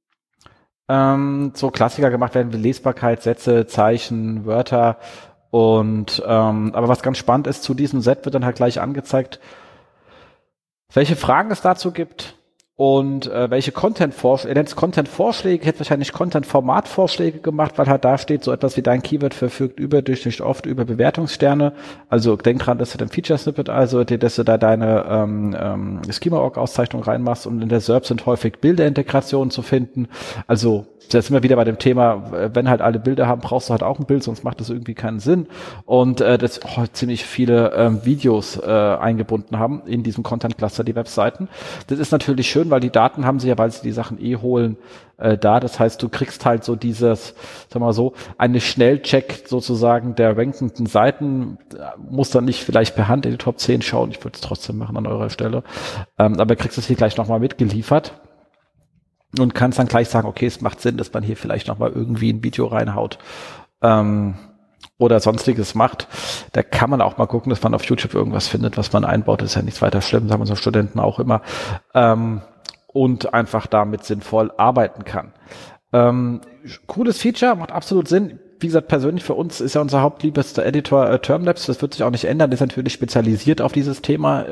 so Klassiker gemacht werden wie Lesbarkeit, Sätze, Zeichen, Wörter und aber was ganz spannend ist, zu diesem Set wird dann halt gleich angezeigt, welche Fragen es dazu gibt und welche Content-Vorschläge, er nennt es Content-Vorschläge, hätte wahrscheinlich Content-Format-Vorschläge gemacht, weil halt da steht so etwas wie dein Keyword verfügt überdurchschnittlich oft über Bewertungssterne. Also denk dran, dass du dein Feature-Snippet, also dass du da deine Schema-Org-Auszeichnung reinmachst und in der SERP sind häufig Bilderintegrationen zu finden. Also jetzt sind wir wieder bei dem Thema, wenn halt alle Bilder haben, brauchst du halt auch ein Bild, sonst macht das irgendwie keinen Sinn. Und das ziemlich viele Videos eingebunden haben in diesem Content-Cluster, die Webseiten. Das ist natürlich schön, weil die Daten haben sie ja, weil sie die Sachen holen, da. Das heißt, du kriegst halt so dieses, sag mal so, eine Schnellcheck sozusagen der rankenden Seiten. Muss dann nicht vielleicht per Hand in die Top 10 schauen. Ich würde es trotzdem machen an eurer Stelle. Aber kriegst es hier gleich nochmal mitgeliefert. Und kannst dann gleich sagen, okay, es macht Sinn, dass man hier vielleicht nochmal irgendwie ein Video reinhaut. oder sonstiges macht, da kann man auch mal gucken, dass man auf YouTube irgendwas findet, was man einbaut. Das ist ja nichts weiter schlimm, sagen unsere Studenten auch immer. Und einfach damit sinnvoll arbeiten kann. Cooles Feature, macht absolut Sinn. Wie gesagt, persönlich für uns ist ja unser hauptliebster Editor Termlabs. Das wird sich auch nicht ändern. Ist natürlich spezialisiert auf dieses Thema.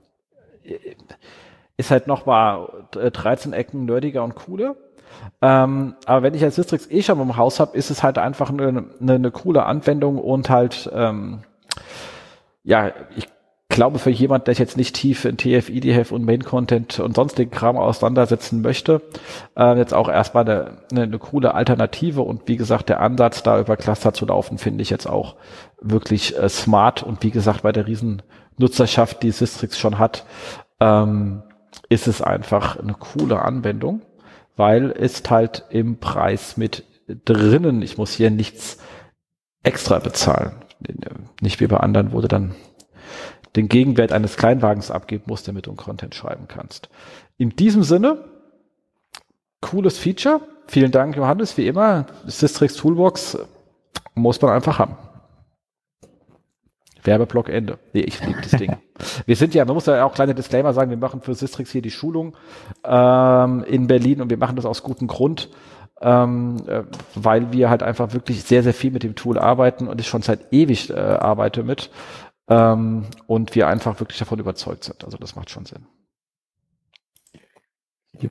Ist halt noch mal 13 Ecken nerdiger und cooler. Aber wenn ich als Sistrix schon im Haus habe, ist es halt einfach eine coole Anwendung und halt, ich glaube für jemand, der sich jetzt nicht tief in TF, IDF und Main-Content und sonstigen Kram auseinandersetzen möchte, jetzt auch erstmal eine coole Alternative und wie gesagt, der Ansatz, da über Cluster zu laufen, finde ich jetzt auch wirklich smart und wie gesagt, bei der riesen Nutzerschaft, die Sistrix schon hat, ist es einfach eine coole Anwendung, weil es halt im Preis mit drinnen, ich muss hier nichts extra bezahlen. Nicht wie bei anderen, wo du dann den Gegenwert eines Kleinwagens abgeben musst, damit du Content schreiben kannst. In diesem Sinne, cooles Feature. Vielen Dank, Johannes, wie immer. Sistrix Toolbox muss man einfach haben. Werbeblock Ende. Nee, ich liebe das Ding. Wir sind ja, man muss ja auch kleine Disclaimer sagen, wir machen für Sistrix hier die Schulung in Berlin und wir machen das aus gutem Grund, weil wir halt einfach wirklich sehr, sehr viel mit dem Tool arbeiten und ich schon seit ewig arbeite mit und wir einfach wirklich davon überzeugt sind. Also das macht schon Sinn. Jupp.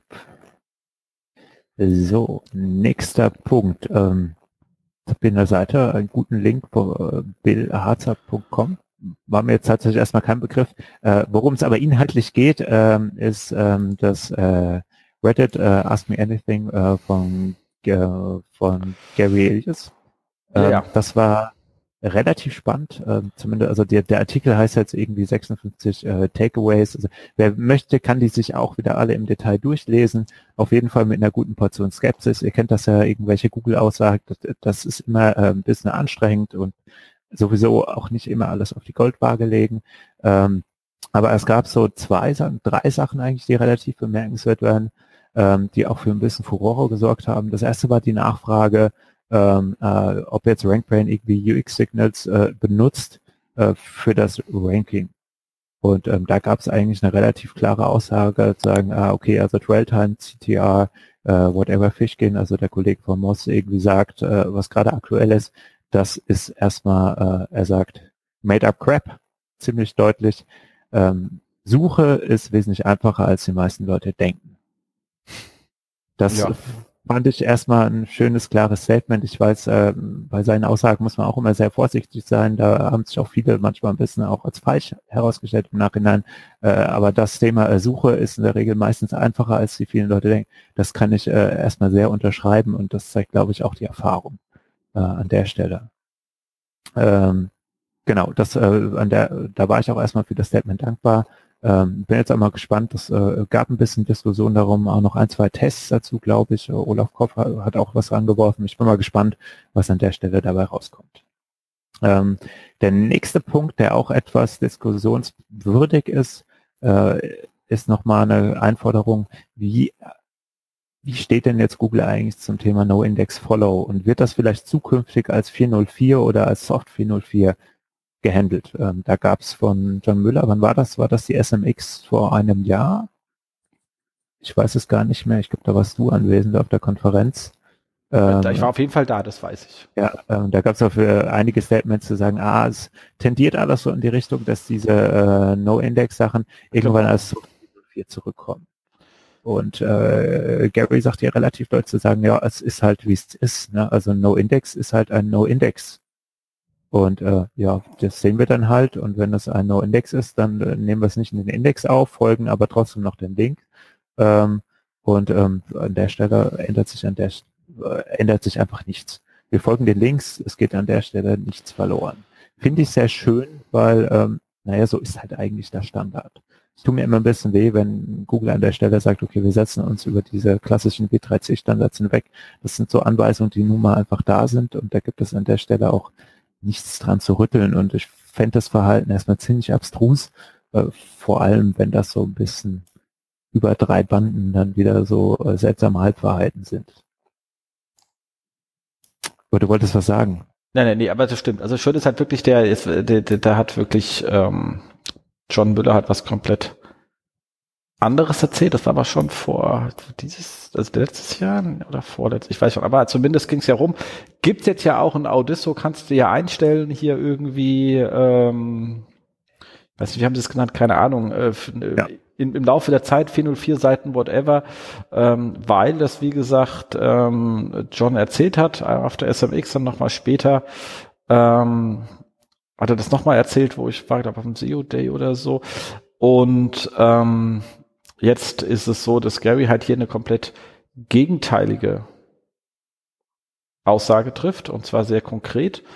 So, nächster Punkt. Ich habe in der Seite einen guten Link, billharzer.com. War mir jetzt tatsächlich erstmal kein Begriff. Worum es aber inhaltlich geht, ist das Reddit Ask Me Anything von Gary Illyes. Das war relativ spannend, zumindest, also der Artikel heißt jetzt irgendwie 56 Takeaways. Also wer möchte, kann die sich auch wieder alle im Detail durchlesen. Auf jeden Fall mit einer guten Portion Skepsis. Ihr kennt das ja, irgendwelche Google-Aussagen, das ist immer ein bisschen anstrengend und sowieso auch nicht immer alles auf die Goldwaage legen. Aber es gab so drei Sachen eigentlich, die relativ bemerkenswert waren, die auch für ein bisschen Furore gesorgt haben. Das erste war die Nachfrage, ob jetzt RankBrain irgendwie UX-Signals benutzt für das Ranking. Und da gab es eigentlich eine relativ klare Aussage, sagen, okay, also Dwell-Time, CTR, whatever Fishkin, also der Kollege von Moss irgendwie sagt, was gerade aktuell ist, das ist erstmal, er sagt, made up crap, ziemlich deutlich. Suche ist wesentlich einfacher, als die meisten Leute denken. Das fand ich erstmal ein schönes, klares Statement. Ich weiß, bei seinen Aussagen muss man auch immer sehr vorsichtig sein. Da haben sich auch viele manchmal ein bisschen auch als falsch herausgestellt im Nachhinein. Aber das Thema Suche ist in der Regel meistens einfacher, als die vielen Leute denken. Das kann ich erstmal sehr unterschreiben und das zeigt, glaube ich, auch die Erfahrung an der Stelle. Genau, da war ich auch erstmal für das Statement dankbar. Bin jetzt einmal gespannt, es gab ein bisschen Diskussion darum, auch noch 1, 2 Tests dazu, glaube ich. Olaf Kopp hat auch was rangeworfen. Ich bin mal gespannt, was an der Stelle dabei rauskommt. Der nächste Punkt, der auch etwas diskussionswürdig ist nochmal eine Einforderung, wie steht denn jetzt Google eigentlich zum Thema No-Index-Follow und wird das vielleicht zukünftig als 404 oder als Soft 404 gehandelt? Da gab es von John Müller, wann war das? War das die SMX vor einem Jahr? Ich weiß es gar nicht mehr. Ich glaube, da warst du anwesend auf der Konferenz. Ich war auf jeden Fall da, das weiß ich. Ja, da gab es auch für einige Statements zu sagen, es tendiert alles so in die Richtung, dass diese No-Index-Sachen irgendwann als Soft 404 zurückkommen. Und Gary sagt ja relativ deutlich zu sagen, ja, es ist halt, wie es ist. Ne? Also No-Index ist halt ein No-Index. Und das sehen wir dann halt. Und wenn das ein No-Index ist, dann nehmen wir es nicht in den Index auf, folgen aber trotzdem noch den Link. An der Stelle ändert sich einfach nichts. Wir folgen den Links, es geht an der Stelle nichts verloren. Finde ich sehr schön, weil, so ist halt eigentlich der Standard. Es tut mir immer ein bisschen weh, wenn Google an der Stelle sagt, okay, wir setzen uns über diese klassischen W3C-Standards hinweg. Das sind so Anweisungen, die nun mal einfach da sind und da gibt es an der Stelle auch nichts dran zu rütteln und ich fände das Verhalten erstmal ziemlich abstrus, vor allem wenn das so ein bisschen über 3 Banden dann wieder so seltsame Halbwahrheiten sind. Aber du wolltest was sagen? Nee, aber das stimmt. Also schön ist halt wirklich, der hat wirklich, John Müller hat was komplett anderes erzählt. Das war aber schon letztes Jahr oder vorletztes, ich weiß schon, aber zumindest ging es ja rum. Gibt's jetzt ja auch ein Audisso, kannst du ja einstellen hier irgendwie, weiß nicht, wie haben sie es genannt, keine Ahnung, im Laufe der Zeit 404 Seiten, whatever, weil das, wie gesagt, John erzählt hat, auf der SMX, dann nochmal später, hat er das nochmal erzählt, wo ich war, glaube auf dem SEO Day oder so. Und jetzt ist es so, dass Gary halt hier eine komplett gegenteilige Aussage trifft, und zwar sehr konkret.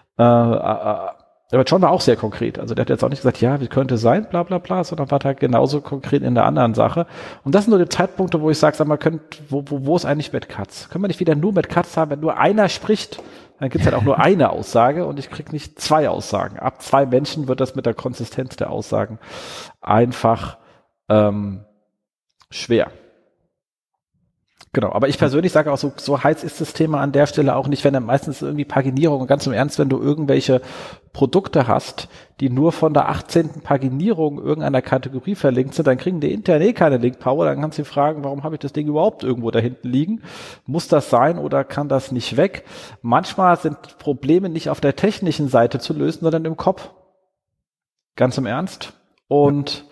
Aber John war auch sehr konkret. Also der hat jetzt auch nicht gesagt, ja, wie könnte sein, bla bla bla, sondern war halt genauso konkret in der anderen Sache. Und das sind nur die Zeitpunkte, wo ich sage, sag mal, wo ist eigentlich Matt Cutts? Können wir nicht wieder nur Matt Cutts haben, wenn nur einer spricht? Dann gibt es halt auch nur eine Aussage und ich kriege nicht zwei Aussagen. Ab zwei Menschen wird das mit der Konsistenz der Aussagen einfach schwer. Genau, aber ich persönlich sage auch, so heiß ist das Thema an der Stelle auch nicht, wenn dann meistens irgendwie Paginierung, und ganz im Ernst, wenn du irgendwelche Produkte hast, die nur von der 18. Paginierung irgendeiner Kategorie verlinkt sind, dann kriegen die intern keine Link-Power, dann kannst du dich fragen, warum habe ich das Ding überhaupt irgendwo da hinten liegen? Muss das sein oder kann das nicht weg? Manchmal sind Probleme nicht auf der technischen Seite zu lösen, sondern im Kopf. Ganz im Ernst. Und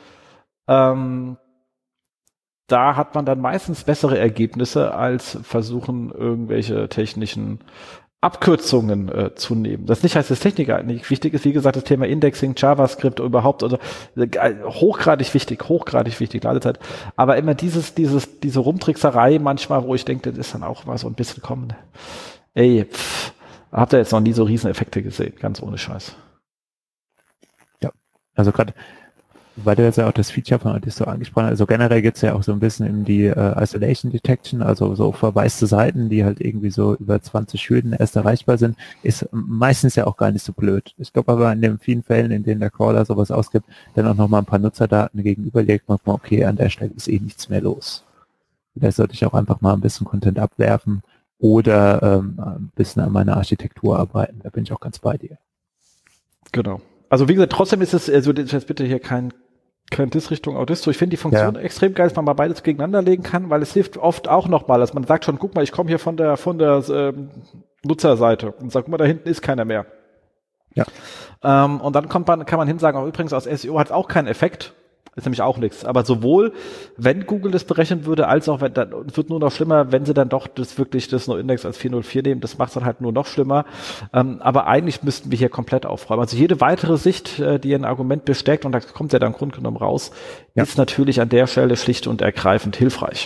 da hat man dann meistens bessere Ergebnisse, als versuchen, irgendwelche technischen Abkürzungen zu nehmen. Das nicht heißt, dass Technik nicht wichtig ist. Wie gesagt, das Thema Indexing, JavaScript überhaupt, also hochgradig wichtig, Ladezeit. Aber immer diese Rumtrickserei manchmal, wo ich denke, das ist dann auch mal so ein bisschen kommen. Ey, habt ihr jetzt noch nie so Rieseneffekte gesehen, ganz ohne Scheiß. Ja, also gerade weil du jetzt ja auch das Feature von Audisso angesprochen hast, also generell geht's ja auch so ein bisschen in die Isolation Detection, also so verwaiste Seiten, die halt irgendwie so über 20 Hürden erst erreichbar sind, ist meistens ja auch gar nicht so blöd. Ich glaube aber in den vielen Fällen, in denen der Crawler sowas ausgibt, dann auch nochmal ein paar Nutzerdaten gegenüberlegt, manchmal, okay, an der Stelle ist nichts mehr los. Vielleicht sollte ich auch einfach mal ein bisschen Content abwerfen oder ein bisschen an meiner Architektur arbeiten. Da bin ich auch ganz bei dir. Genau. Also wie gesagt, trotzdem ist es, also das ist jetzt bitte hier kein Diss Richtung Audisto. Ich finde die Funktion extrem geil, dass man mal beides gegeneinander legen kann, weil es hilft oft auch nochmal, dass man sagt schon, guck mal, ich komme hier von der Nutzerseite und sagt, guck mal, da hinten ist keiner mehr. Ja. Und dann kann man hinsagen, auch übrigens aus SEO hat es auch keinen Effekt. Ist nämlich auch nichts. Aber sowohl, wenn Google das berechnen würde, als auch, wenn dann, es wird nur noch schlimmer, wenn sie dann doch das No-Index als 404 nehmen, das macht es dann halt nur noch schlimmer. Aber eigentlich müssten wir hier komplett aufräumen. Also jede weitere Sicht, die ein Argument bestärkt, und da kommt ja dann im Grunde genommen raus, ist natürlich an der Stelle schlicht und ergreifend hilfreich.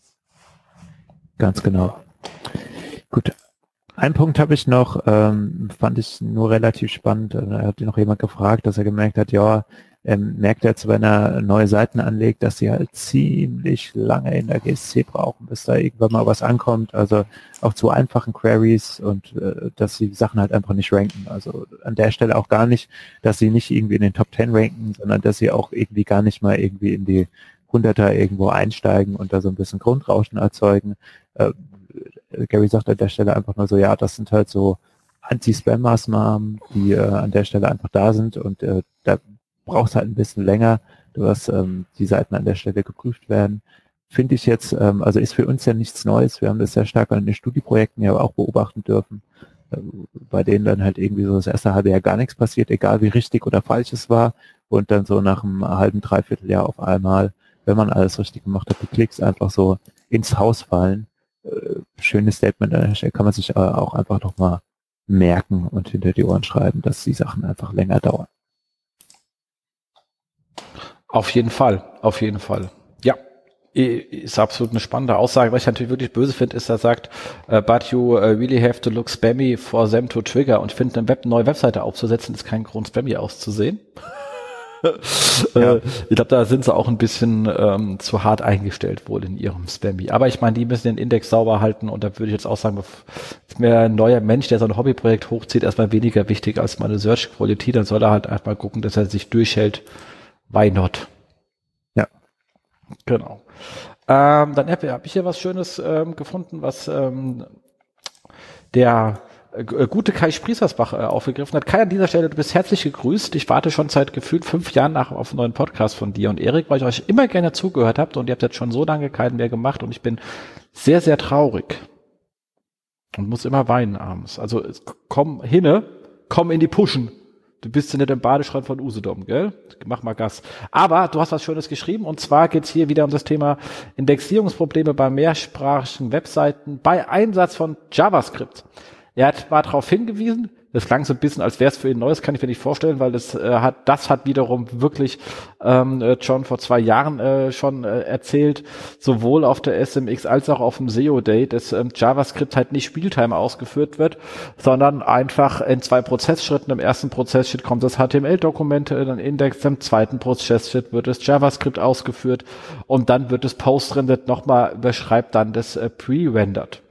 Ganz genau. Gut. Einen Punkt habe ich noch, fand ich nur relativ spannend. Da hat noch jemand gefragt, dass er gemerkt hat, merkt er jetzt, wenn er neue Seiten anlegt, dass sie halt ziemlich lange in der GSC brauchen, bis da irgendwann mal was ankommt. Also auch zu einfachen Queries und dass die Sachen halt einfach nicht ranken. Also an der Stelle auch gar nicht, dass sie nicht irgendwie in den Top 10 ranken, sondern dass sie auch irgendwie gar nicht mal irgendwie in die 100er irgendwo einsteigen und da so ein bisschen Grundrauschen erzeugen. Gary sagt an der Stelle einfach nur so, ja, das sind halt so Anti-Spam-Maßnahmen, die an der Stelle einfach da sind und da brauchst halt ein bisschen länger, dass die Seiten an der Stelle geprüft werden. Finde ich jetzt, also ist für uns ja nichts Neues. Wir haben das sehr stark an den Studieprojekten ja auch beobachten dürfen, bei denen dann halt irgendwie so das erste halbe Jahr gar nichts passiert, egal wie richtig oder falsch es war. Und dann so nach einem halben, dreiviertel Jahr auf einmal, wenn man alles richtig gemacht hat, die Klicks einfach so ins Haus fallen. Schönes Statement, an der Stelle kann man sich auch einfach nochmal merken und hinter die Ohren schreiben, dass die Sachen einfach länger dauern. Auf jeden Fall. Ja, ist absolut eine spannende Aussage. Was ich natürlich wirklich böse finde, ist, er sagt, but you really have to look spammy for them to trigger. Und ich finde, eine neue Webseite aufzusetzen, ist kein Grund, spammy auszusehen. Ja. Ich glaube, da sind sie auch ein bisschen zu hart eingestellt wohl in ihrem Spammy. Aber ich meine, die müssen den Index sauber halten und da würde ich jetzt auch sagen, ist mir ein neuer Mensch, der so ein Hobbyprojekt hochzieht, erstmal weniger wichtig als meine Search Quality. Dann soll er halt erstmal gucken, dass er sich durchhält. Why not? Ja. Genau. Dann habe ich hier was Schönes gefunden, was der gute Kai Spriesersbach aufgegriffen hat. Kai, an dieser Stelle, du bist herzlich gegrüßt. Ich warte schon seit gefühlt 5 Jahren auf einen neuen Podcast von dir und Erik, weil ich euch immer gerne zugehört habt und ihr habt jetzt schon so lange keinen mehr gemacht und ich bin sehr, sehr traurig und muss immer weinen abends. Also komm in die Puschen. Du bist ja nicht im Badeschrank von Usedom, gell? Mach mal Gas. Aber du hast was Schönes geschrieben und zwar geht's hier wieder um das Thema Indexierungsprobleme bei mehrsprachigen Webseiten bei Einsatz von JavaScript. Er hat mal darauf hingewiesen, das klang so ein bisschen, als wäre es für ihn Neues, kann ich mir nicht vorstellen, weil das hat wiederum wirklich schon vor 2 Jahren schon erzählt, sowohl auf der SMX als auch auf dem SEO Day, dass JavaScript halt nicht Realtime ausgeführt wird, sondern einfach in 2 Prozessschritten. Im ersten Prozessschritt kommt das HTML-Dokument in den Index, im zweiten Prozessschritt wird das JavaScript ausgeführt und dann wird das Post-Rendered nochmal überschreibt dann das Pre-Rendered.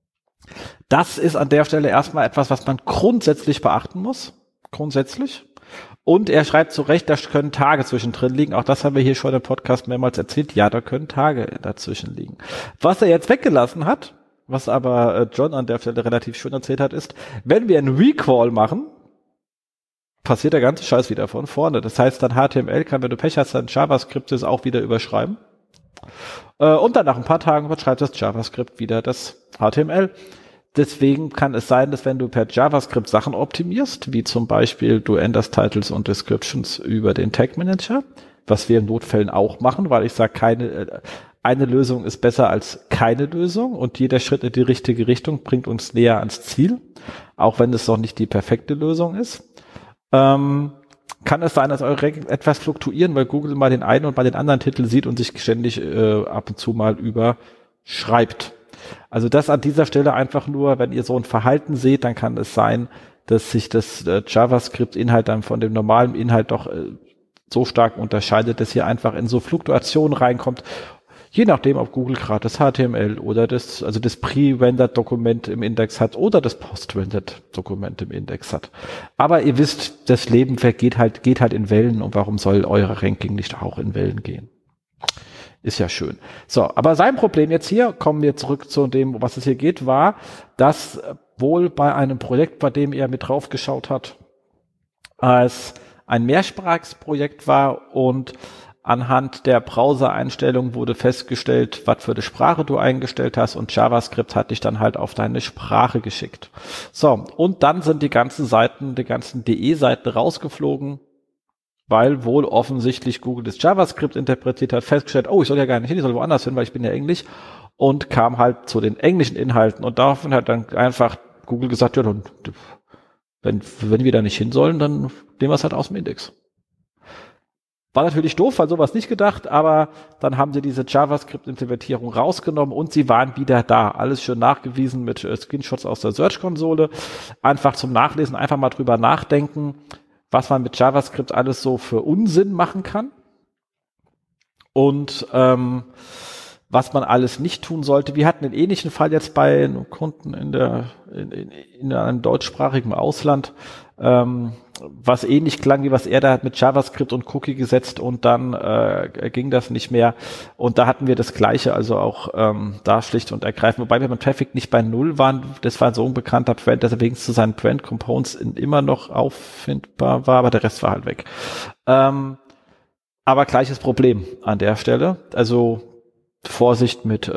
Das ist an der Stelle erstmal etwas, was man grundsätzlich beachten muss. Grundsätzlich. Und er schreibt zu Recht, da können Tage zwischendrin liegen. Auch das haben wir hier schon im Podcast mehrmals erzählt. Ja, da können Tage dazwischen liegen. Was er jetzt weggelassen hat, was aber John an der Stelle relativ schön erzählt hat, ist, wenn wir einen Recall machen, passiert der ganze Scheiß wieder von vorne. Das heißt, dann HTML kann, wenn du Pech hast, dann JavaScript es auch wieder überschreiben. Und dann nach ein paar Tagen überschreibt das JavaScript wieder das HTML. Deswegen kann es sein, dass wenn du per JavaScript Sachen optimierst, wie zum Beispiel du änderst Titles und Descriptions über den Tag Manager, was wir in Notfällen auch machen, weil ich sage, eine Lösung ist besser als keine Lösung und jeder Schritt in die richtige Richtung bringt uns näher ans Ziel, auch wenn es noch nicht die perfekte Lösung ist. Kann es sein, dass eure Rankings etwas fluktuieren, weil Google mal den einen und mal den anderen Titel sieht und sich ständig ab und zu mal überschreibt. Also das an dieser Stelle einfach nur, wenn ihr so ein Verhalten seht, dann kann es sein, dass sich das JavaScript-Inhalt dann von dem normalen Inhalt doch so stark unterscheidet, dass ihr einfach in so Fluktuationen reinkommt, je nachdem, ob Google gerade das HTML oder das Pre-Rendered-Dokument im Index hat oder das Post-Rendered-Dokument im Index hat. Aber ihr wisst, das Leben geht halt in Wellen und warum soll euer Ranking nicht auch in Wellen gehen? Ist ja schön. So, aber sein Problem jetzt hier, kommen wir zurück zu dem, was es hier geht, war, dass wohl bei einem Projekt, bei dem er mit drauf geschaut hat, es ein mehrsprachiges Projekt war und anhand der Browser-Einstellung wurde festgestellt, was für eine Sprache du eingestellt hast und JavaScript hat dich dann halt auf deine Sprache geschickt. So, und dann sind die ganzen DE-Seiten rausgeflogen, weil wohl offensichtlich Google das JavaScript interpretiert hat, festgestellt, oh, ich soll ja gar nicht hin, ich soll woanders hin, weil ich bin ja Englisch und kam halt zu den englischen Inhalten und daraufhin hat dann einfach Google gesagt, ja, dann, wenn wir da nicht hin sollen, dann nehmen wir es halt aus dem Index. War natürlich doof, weil sowas nicht gedacht, aber dann haben sie diese JavaScript-Implementierung rausgenommen und sie waren wieder da. Alles schön nachgewiesen mit Screenshots aus der Search-Konsole. Einfach zum Nachlesen, einfach mal drüber nachdenken, was man mit JavaScript alles so für Unsinn machen kann und was man alles nicht tun sollte. Wir hatten einen ähnlichen Fall jetzt bei einem Kunden in einem deutschsprachigen Ausland, was ähnlich klang, wie was er da hat mit JavaScript und Cookie gesetzt und dann ging das nicht mehr. Und da hatten wir das Gleiche, also auch da schlicht und ergreifend. Wobei wir beim Traffic nicht bei 0 waren, das war so ein bekannter Brand, dass er wenigstens zu seinen Brand Components immer noch auffindbar war, aber der Rest war halt weg. Aber gleiches Problem an der Stelle. Also Vorsicht mit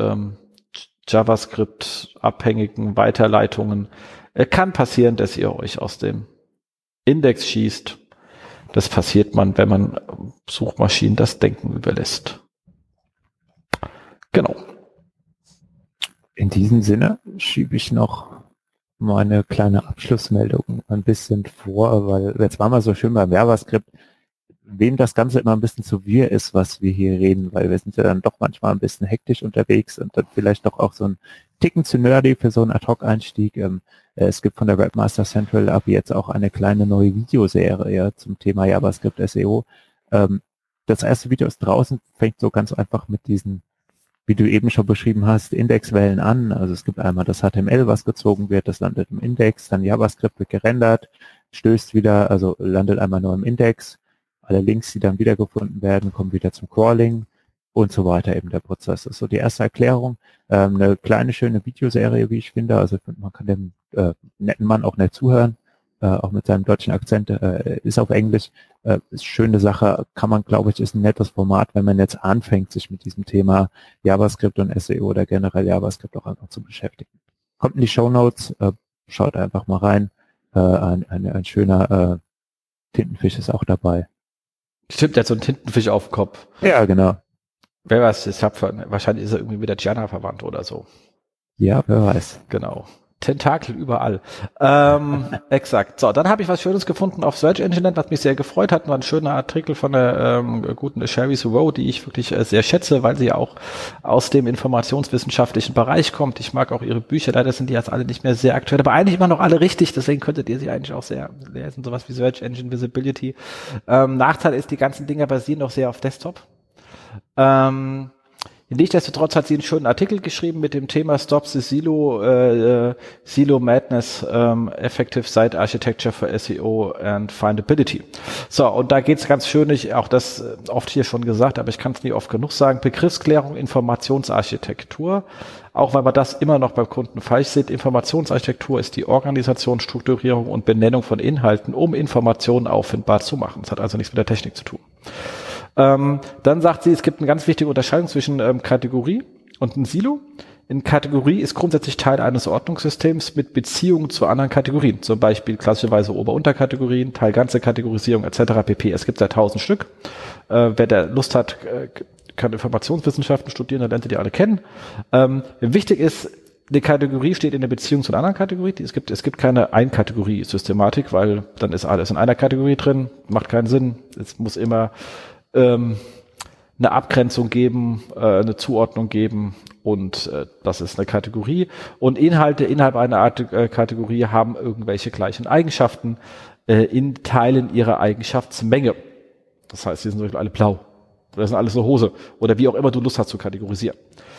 JavaScript-abhängigen Weiterleitungen. Kann passieren, dass ihr euch aus dem Index schießt. Das passiert man, wenn man Suchmaschinen das Denken überlässt. Genau. In diesem Sinne schiebe ich noch meine kleine Abschlussmeldung ein bisschen vor, weil jetzt war mal so schön beim JavaScript, wem das Ganze immer ein bisschen zu wir ist, was wir hier reden, weil wir sind ja dann doch manchmal ein bisschen hektisch unterwegs und dann vielleicht doch auch so ein Ticken zu nerdy für so einen Ad-Hoc-Einstieg. Es gibt von der Webmaster Central ab jetzt auch eine kleine neue Videoserie zum Thema JavaScript SEO. Das erste Video ist draußen, fängt so ganz einfach mit diesen, wie du eben schon beschrieben hast, Indexwellen an. Also es gibt einmal das HTML, was gezogen wird, das landet im Index, dann JavaScript wird gerendert, stößt wieder, also landet einmal nur im Index. Alle Links, die dann wiedergefunden werden, kommen wieder zum Crawling und so weiter eben der Prozess. Das ist so die erste Erklärung. Eine kleine, schöne Videoserie, wie ich finde. Also man kann dem netten Mann, auch nett zuhören, auch mit seinem deutschen Akzent, ist auf Englisch. Ist schöne Sache, kann man, glaube ich, ist ein nettes Format, wenn man jetzt anfängt, sich mit diesem Thema JavaScript und SEO oder generell JavaScript auch einfach zu beschäftigen. Kommt in die Shownotes, schaut einfach mal rein. Ein schöner Tintenfisch ist auch dabei. Stimmt, der hat so einen Tintenfisch auf dem Kopf. Ja, genau. Wer weiß, wahrscheinlich ist er irgendwie mit der Gianna verwandt oder so. Ja, wer weiß. Genau. Tentakel überall. Exakt. So, dann habe ich was Schönes gefunden auf Search Engine Land, was mich sehr gefreut hat. War ein schöner Artikel von der guten Sherry Rowe, die ich wirklich sehr schätze, weil sie auch aus dem informationswissenschaftlichen Bereich kommt. Ich mag auch ihre Bücher. Leider sind die jetzt alle nicht mehr sehr aktuell, aber eigentlich immer noch alle richtig. Deswegen könntet ihr sie eigentlich auch sehr lesen. Sowas wie Search Engine Visibility. Nachteil ist, die ganzen Dinger basieren noch sehr auf Desktop. Nichtsdestotrotz hat sie einen schönen Artikel geschrieben mit dem Thema Stop the Silo Madness, Effective Site Architecture for SEO and Findability. So, und da geht's ganz schön, auch das oft hier schon gesagt, aber ich kann es nie oft genug sagen, Begriffsklärung, Informationsarchitektur, auch weil man das immer noch beim Kunden falsch sieht. Informationsarchitektur ist die Organisation, Strukturierung und Benennung von Inhalten, um Informationen auffindbar zu machen. Das hat also nichts mit der Technik zu tun. Dann sagt sie, es gibt eine ganz wichtige Unterscheidung zwischen Kategorie und einem Silo. Eine Kategorie ist grundsätzlich Teil eines Ordnungssystems mit Beziehungen zu anderen Kategorien. Zum Beispiel klassischerweise Ober-Unterkategorien, Teil-ganze Kategorisierung etc. pp. Es gibt seit 1000 Stück. Wer da Lust hat, kann Informationswissenschaften studieren, dann lernt ihr die alle kennen. Wichtig ist, eine Kategorie steht in der Beziehung zu einer anderen Kategorie. Es gibt keine Ein-Kategorie-Systematik, weil dann ist alles in einer Kategorie drin, macht keinen Sinn. Es muss immer eine Abgrenzung geben, eine Zuordnung geben und das ist eine Kategorie. Und Inhalte innerhalb einer Art Kategorie haben irgendwelche gleichen Eigenschaften in Teilen ihrer Eigenschaftsmenge. Das heißt, die sind zum Beispiel alle blau oder sind alles eine Hose oder wie auch immer du Lust hast zu kategorisieren.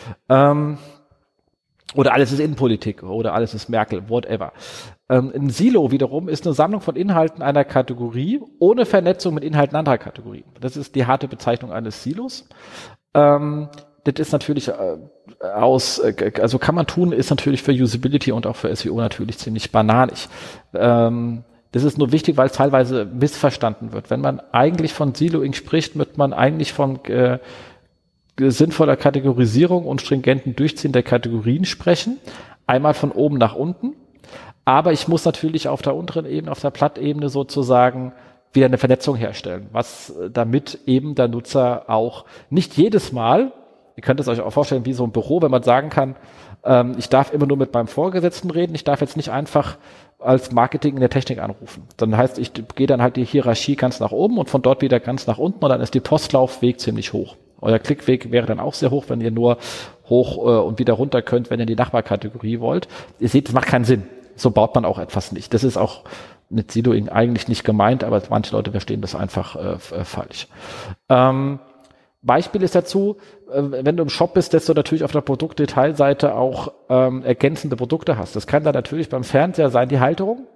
Oder alles ist Innenpolitik oder alles ist Merkel, whatever. Ein Silo wiederum ist eine Sammlung von Inhalten einer Kategorie ohne Vernetzung mit Inhalten anderer Kategorien. Das ist die harte Bezeichnung eines Silos. Das ist natürlich also kann man tun, ist natürlich für Usability und auch für SEO natürlich ziemlich bananig. Das ist nur wichtig, weil es teilweise missverstanden wird. Wenn man eigentlich von Siloing spricht, wird man eigentlich von sinnvoller Kategorisierung und stringenten Durchziehen der Kategorien sprechen. Einmal von oben nach unten. Aber ich muss natürlich auf der unteren Ebene, auf der Plattebene sozusagen wieder eine Vernetzung herstellen, was damit eben der Nutzer auch nicht jedes Mal, ihr könnt es euch auch vorstellen wie so ein Büro, wenn man sagen kann, ich darf immer nur mit meinem Vorgesetzten reden, ich darf jetzt nicht einfach als Marketing in der Technik anrufen. Dann heißt, ich gehe dann halt die Hierarchie ganz nach oben und von dort wieder ganz nach unten und dann ist die Postlaufweg ziemlich hoch. Euer Klickweg wäre dann auch sehr hoch, wenn ihr nur hoch und wieder runter könnt, wenn ihr die Nachbarkategorie wollt. Ihr seht, das macht keinen Sinn. So baut man auch etwas nicht. Das ist auch mit Siloing eigentlich nicht gemeint, aber manche Leute verstehen das einfach falsch. Beispiel ist dazu, wenn du im Shop bist, dass du natürlich auf der Produktdetailseite auch ergänzende Produkte hast. Das kann dann natürlich beim Fernseher sein, die Halterung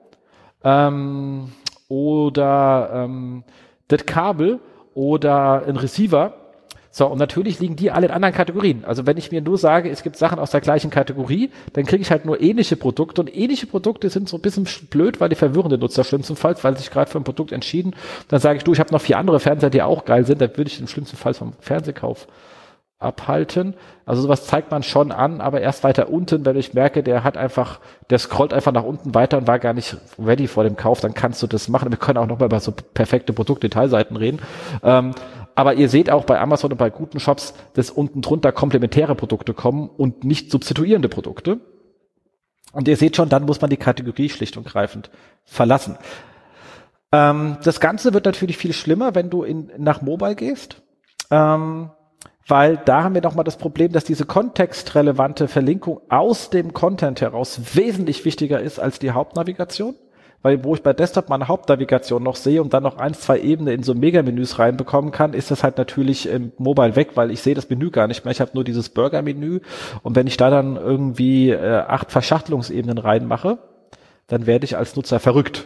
oder das Kabel oder ein Receiver. So, und natürlich liegen die alle in anderen Kategorien. Also wenn ich mir nur sage, es gibt Sachen aus der gleichen Kategorie, dann kriege ich halt nur ähnliche Produkte. Und ähnliche Produkte sind so ein bisschen blöd, weil die verwirren den Nutzer schlimmstenfalls, weil sich gerade für ein Produkt entschieden. Dann sage ich, du, ich habe noch 4 andere Fernseher, die auch geil sind. Dann würde ich im schlimmsten Fall vom Fernsehkauf abhalten. Also sowas zeigt man schon an, aber erst weiter unten, wenn ich merke, der scrollt einfach nach unten weiter und war gar nicht ready vor dem Kauf, dann kannst du das machen. Wir können auch noch mal über so perfekte Produktdetailseiten reden. Aber ihr seht auch bei Amazon und bei guten Shops, dass unten drunter komplementäre Produkte kommen und nicht substituierende Produkte. Und ihr seht schon, dann muss man die Kategorie schlicht und greifend verlassen. Das Ganze wird natürlich viel schlimmer, wenn du nach Mobile gehst. Weil da haben wir nochmal das Problem, dass diese kontextrelevante Verlinkung aus dem Content heraus wesentlich wichtiger ist als die Hauptnavigation. Weil wo ich bei Desktop meine Hauptnavigation noch sehe und dann noch 1, 2 Ebenen in so Megamenüs reinbekommen kann, ist das halt natürlich im Mobile weg, weil ich sehe das Menü gar nicht mehr. Ich habe nur dieses Burger-Menü und wenn ich da dann irgendwie 8 Verschachtelungsebenen reinmache, dann werde ich als Nutzer verrückt.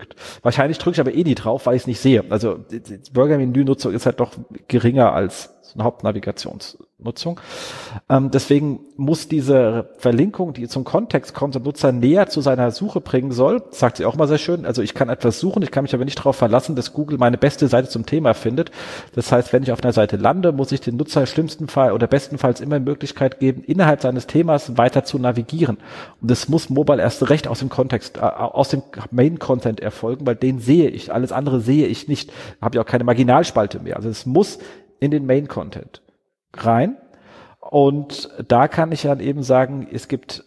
Wahrscheinlich drücke ich aber eh nie drauf, weil ich es nicht sehe. Also Burger-Menü-Nutzung ist halt doch geringer als ist eine Hauptnavigationsnutzung. Deswegen muss diese Verlinkung, die zum Kontext kommt, der Nutzer näher zu seiner Suche bringen soll, sagt sie auch mal sehr schön. Also ich kann etwas suchen, ich kann mich aber nicht darauf verlassen, dass Google meine beste Seite zum Thema findet. Das heißt, wenn ich auf einer Seite lande, muss ich den Nutzer schlimmsten Fall oder bestenfalls immer die Möglichkeit geben, innerhalb seines Themas weiter zu navigieren. Und das muss mobile erst recht aus dem Kontext, aus dem Main-Content erfolgen, weil den sehe ich. Alles andere sehe ich nicht. Da habe ich auch keine Marginalspalte mehr. Also es muss in den Main-Content rein. Und da kann ich dann eben sagen, es gibt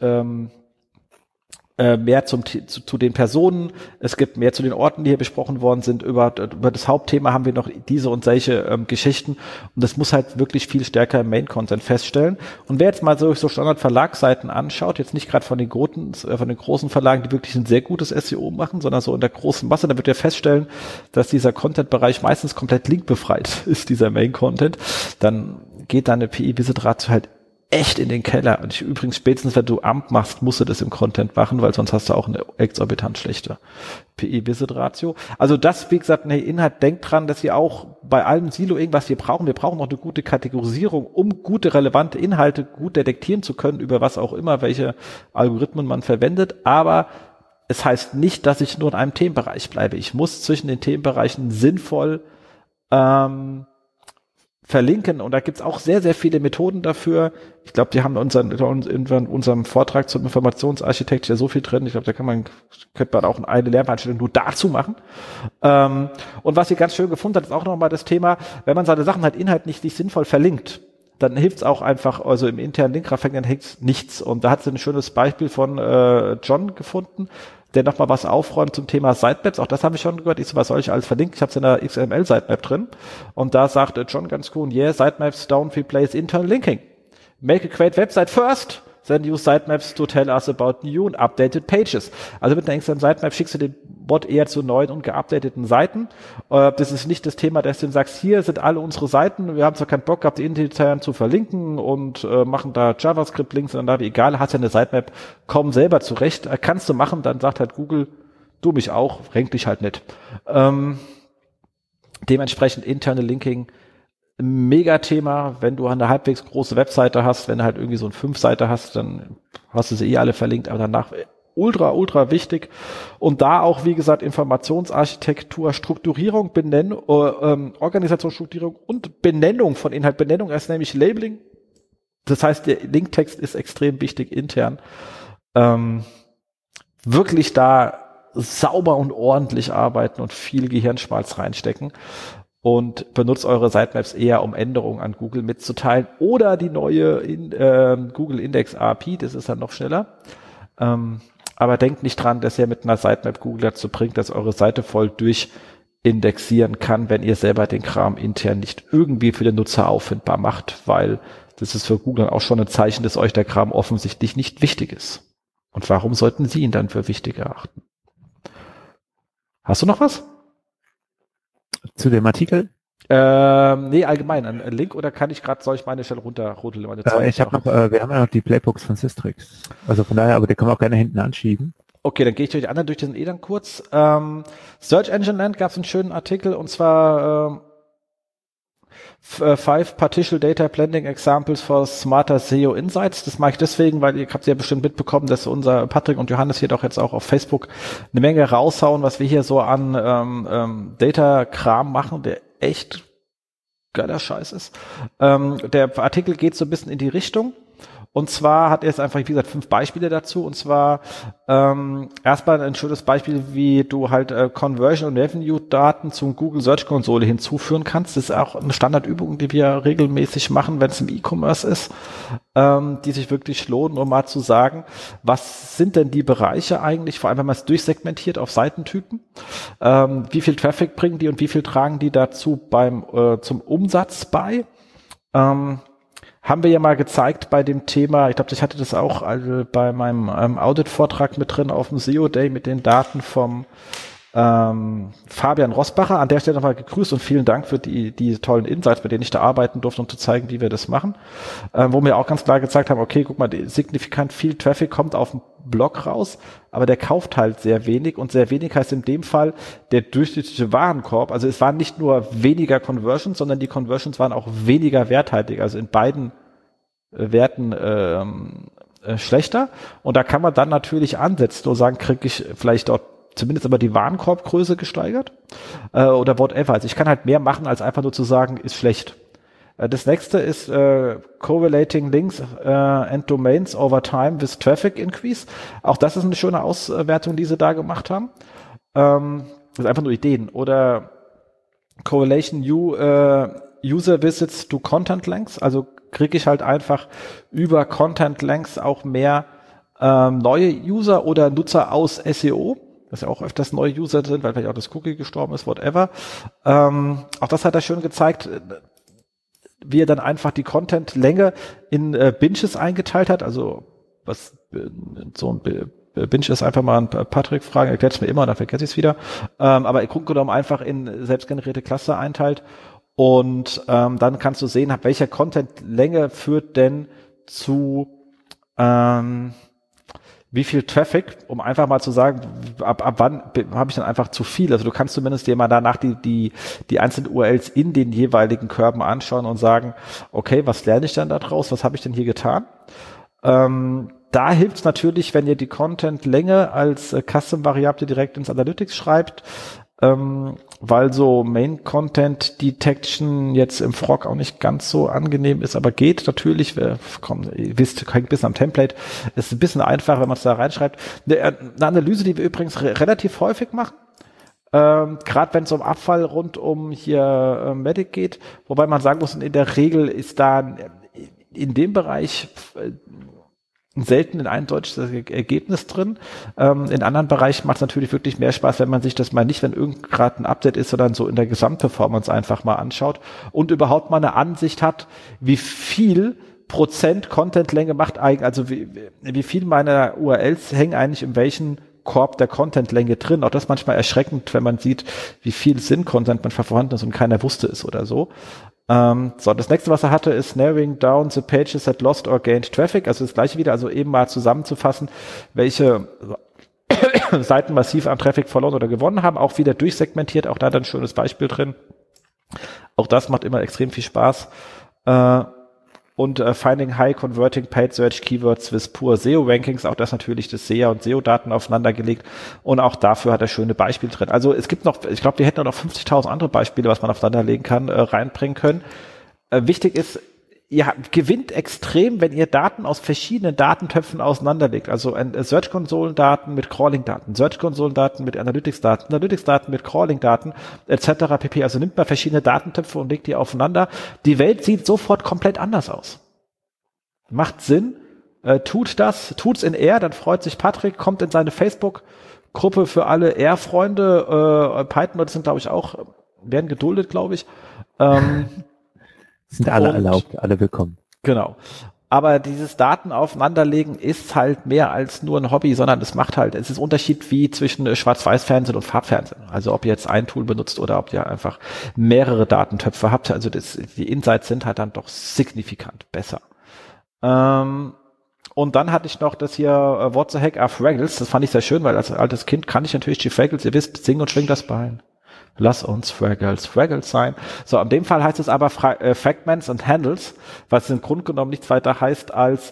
mehr zu den Personen, es gibt mehr zu den Orten, die hier besprochen worden sind. Über das Hauptthema haben wir noch diese und solche Geschichten. Und das muss halt wirklich viel stärker im Main-Content feststellen. Und wer jetzt mal so Standard-Verlagsseiten anschaut, jetzt nicht gerade von den großen Verlagen, die wirklich ein sehr gutes SEO machen, sondern so in der großen Masse, dann wird er feststellen, dass dieser Content-Bereich meistens komplett linkbefreit ist, dieser Main-Content. Dann geht deine PI-Visit-Ratio halt echt in den Keller. Und übrigens spätestens, wenn du AMP machst, musst du das im Content machen, weil sonst hast du auch eine exorbitant schlechte PI-Visit-Ratio. Also das, wie gesagt, Inhalt, denkt dran, dass ihr auch bei allem Silo irgendwas wir brauchen auch eine gute Kategorisierung, um gute, relevante Inhalte gut detektieren zu können, über was auch immer, welche Algorithmen man verwendet. Aber es heißt nicht, dass ich nur in einem Themenbereich bleibe. Ich muss zwischen den Themenbereichen sinnvoll verlinken, und da gibt's auch sehr, sehr viele Methoden dafür. Ich glaube, die haben in unserem Vortrag zum Informationsarchitektur so viel drin. Ich glaube, da könnte man auch eine Lernveranstaltung nur dazu machen. Und was ihr ganz schön gefunden habt, ist auch nochmal das Thema, wenn man seine Sachen halt inhaltlich nicht sinnvoll verlinkt, dann hilft's auch einfach, also im internen Linktraffic, dann hilft's nichts. Und da hat sie ein schönes Beispiel von John gefunden, der nochmal was aufräumt zum Thema Sitemaps. Auch das habe ich schon gehört. Ich so, was soll ich alles verlinken? Ich habe es in der XML-Sitemap drin. Und da sagt John ganz cool, yeah, Sitemaps don't replace internal linking. Make a great website first, then use Sitemaps to tell us about new and updated pages. Also mit einer externen Sitemap schickst du den Bot eher zu neuen und geupdateten Seiten. Das ist nicht das Thema, dass du sagst, hier sind alle unsere Seiten, wir haben zwar keinen Bock gehabt, die intern zu verlinken und machen da JavaScript-Links, sondern da, wie egal, hast ja eine Sitemap, komm selber zurecht, kannst du machen, dann sagt halt Google, du mich auch, renk dich halt nicht. Dementsprechend interne Linking, Mega-Thema, wenn du eine halbwegs große Webseite hast, wenn du halt irgendwie so eine 5-Seite hast, dann hast du sie alle verlinkt, aber danach ultra, ultra wichtig. Und da auch, wie gesagt, Informationsarchitektur, Strukturierung, Organisationsstrukturierung und Benennung von Inhalt. Benennung ist nämlich Labeling. Das heißt, der Linktext ist extrem wichtig intern. Wirklich da sauber und ordentlich arbeiten und viel Gehirnschmalz reinstecken. Und benutzt eure Sitemaps eher, um Änderungen an Google mitzuteilen oder die neue Google Index API, das ist dann noch schneller. Aber denkt nicht dran, dass ihr mit einer Sitemap Google dazu bringt, dass eure Seite voll durchindexieren kann, wenn ihr selber den Kram intern nicht irgendwie für den Nutzer auffindbar macht, weil das ist für Google auch schon ein Zeichen, dass euch der Kram offensichtlich nicht wichtig ist. Und warum sollten Sie ihn dann für wichtig erachten? Hast du noch was? Zu dem Artikel? Nee, allgemein, ein Link, oder soll ich meine Stelle runterrodeln? Wir haben ja noch die Playbooks von Systrix. Also von daher, aber die können wir auch gerne hinten anschieben. Okay, dann gehe ich durch die anderen, durch den dann kurz. Search Engine Land gab es einen schönen Artikel, und zwar 5 Partial Data Blending Examples for Smarter SEO Insights. Das mache ich deswegen, weil ihr habt ja bestimmt mitbekommen, dass unser Patrick und Johannes hier doch jetzt auch auf Facebook eine Menge raushauen, was wir hier so an Data-Kram machen, der echt geiler Scheiß ist. Der Artikel geht so ein bisschen in die Richtung. Und zwar hat er jetzt einfach, wie gesagt, 5 Beispiele dazu. Und zwar erstmal ein schönes Beispiel, wie du halt Conversion- und Revenue-Daten zum Google Search Konsole hinzuführen kannst. Das ist auch eine Standardübung, die wir regelmäßig machen, wenn es im E-Commerce ist, die sich wirklich lohnen, um mal zu sagen, was sind denn die Bereiche eigentlich, vor allem wenn man es durchsegmentiert auf Seitentypen, wie viel Traffic bringen die und wie viel tragen die dazu zum Umsatz bei? Haben wir ja mal gezeigt bei dem Thema, ich glaube, ich hatte das auch bei meinem Audit-Vortrag mit drin auf dem SEO Day mit den Daten vom Fabian Rosbacher, an der Stelle nochmal gegrüßt und vielen Dank für die tollen Insights, mit denen ich da arbeiten durfte, um zu zeigen, wie wir das machen. Wo wir auch ganz klar gezeigt haben, okay, guck mal, signifikant viel Traffic kommt auf den Blog raus, aber der kauft halt sehr wenig und sehr wenig heißt in dem Fall der durchschnittliche Warenkorb. Also es waren nicht nur weniger Conversions, sondern die Conversions waren auch weniger werthaltig, also in beiden Werten schlechter. Und da kann man dann natürlich ansetzen und sagen, kriege ich vielleicht dort zumindest aber die Warenkorbgröße gesteigert oder whatever. Also ich kann halt mehr machen, als einfach nur zu sagen, ist schlecht. Das nächste ist Correlating Links and Domains over time with Traffic Increase. Auch das ist eine schöne Auswertung, die sie da gemacht haben. Das ist einfach nur Ideen. Oder Correlation User Visits to Content Links. Also kriege ich halt einfach über Content Links auch mehr neue User oder Nutzer aus SEO. Dass ja auch öfters neue User sind, weil vielleicht auch das Cookie gestorben ist, whatever. Auch das hat er schön gezeigt, wie er dann einfach die Content-Länge in Binges eingeteilt hat. Also was so ein Binge ist, einfach mal an Patrick fragen, erklärt es mir immer, dann vergesse ich es wieder. Aber im Grunde genommen einfach in selbstgenerierte Cluster einteilt. Und dann kannst du sehen, welcher Content-Länge führt denn zu wie viel Traffic, um einfach mal zu sagen, ab wann habe ich dann einfach zu viel. Also du kannst zumindest dir mal danach die einzelnen URLs in den jeweiligen Körben anschauen und sagen, okay, was lerne ich dann da draus? Was habe ich denn hier getan? Da hilft es natürlich, wenn ihr die Content-Länge als Custom-Variable direkt ins Analytics schreibt, weil so Main-Content Detection jetzt im Frog auch nicht ganz so angenehm ist, aber geht natürlich, ihr wisst, hängt ein bisschen am Template, ist ein bisschen einfacher, wenn man es da reinschreibt. Eine Analyse, die wir übrigens relativ häufig machen, gerade wenn es um Abfall rund um hier Medic geht, wobei man sagen muss, in der Regel ist da in dem Bereich selten ein eindeutiges Ergebnis drin. In anderen Bereichen macht es natürlich wirklich mehr Spaß, wenn man sich das mal nicht, wenn irgend gerade ein Update ist, sondern so in der Gesamtperformance einfach mal anschaut und überhaupt mal eine Ansicht hat, wie viel Prozent Contentlänge macht eigentlich, also wie viel meiner URLs hängen eigentlich in welchen Korb der Contentlänge drin. Auch das manchmal erschreckend, wenn man sieht, wie viel Sinn-Content manchmal vorhanden ist und keiner wusste es oder so. So, das nächste, was er hatte, ist narrowing down the pages that lost or gained traffic. Also das gleiche wieder, also eben mal zusammenzufassen, welche Seiten massiv an Traffic verloren oder gewonnen haben. Auch wieder durchsegmentiert, auch da dann ein schönes Beispiel drin. Auch das macht immer extrem viel Spaß. Und Finding High Converting Paid Search Keywords with Poor SEO Rankings, auch das natürlich das SEA und SEO-Daten aufeinander gelegt und auch dafür hat er schöne Beispiele drin. Also es gibt noch, ich glaube, wir hätten noch 50.000 andere Beispiele, was man aufeinander legen kann, reinbringen können. Wichtig ist, ihr gewinnt extrem, wenn ihr Daten aus verschiedenen Datentöpfen auseinanderlegt. Also Search-Konsolen-Daten mit Crawling-Daten, Search-Konsolen-Daten mit Analytics-Daten, Analytics-Daten mit Crawling-Daten etc. pp. Also nimmt man verschiedene Datentöpfe und legt die aufeinander. Die Welt sieht sofort komplett anders aus. Macht Sinn, tut's in R, dann freut sich Patrick, kommt in seine Facebook-Gruppe für alle R-Freunde, Python-Leute sind, glaube ich, auch, werden geduldet, glaube ich. Sind alle erlaubt, alle willkommen. Genau. Aber dieses Daten aufeinanderlegen ist halt mehr als nur ein Hobby, sondern es ist Unterschied wie zwischen Schwarz-Weiß-Fernsehen und Farbfernsehen. Also ob ihr jetzt ein Tool benutzt oder ob ihr einfach mehrere Datentöpfe habt. Also die Insights sind halt dann doch signifikant besser. Und dann hatte ich noch das hier What the heck are Fraggles. Das fand ich sehr schön, weil als altes Kind kann ich natürlich die Fraggles, ihr wisst, sing und schwing das Bein. Lass uns Fraggles sein. So, in dem Fall heißt es aber Fragments und Handles, was im Grunde genommen nichts weiter heißt, als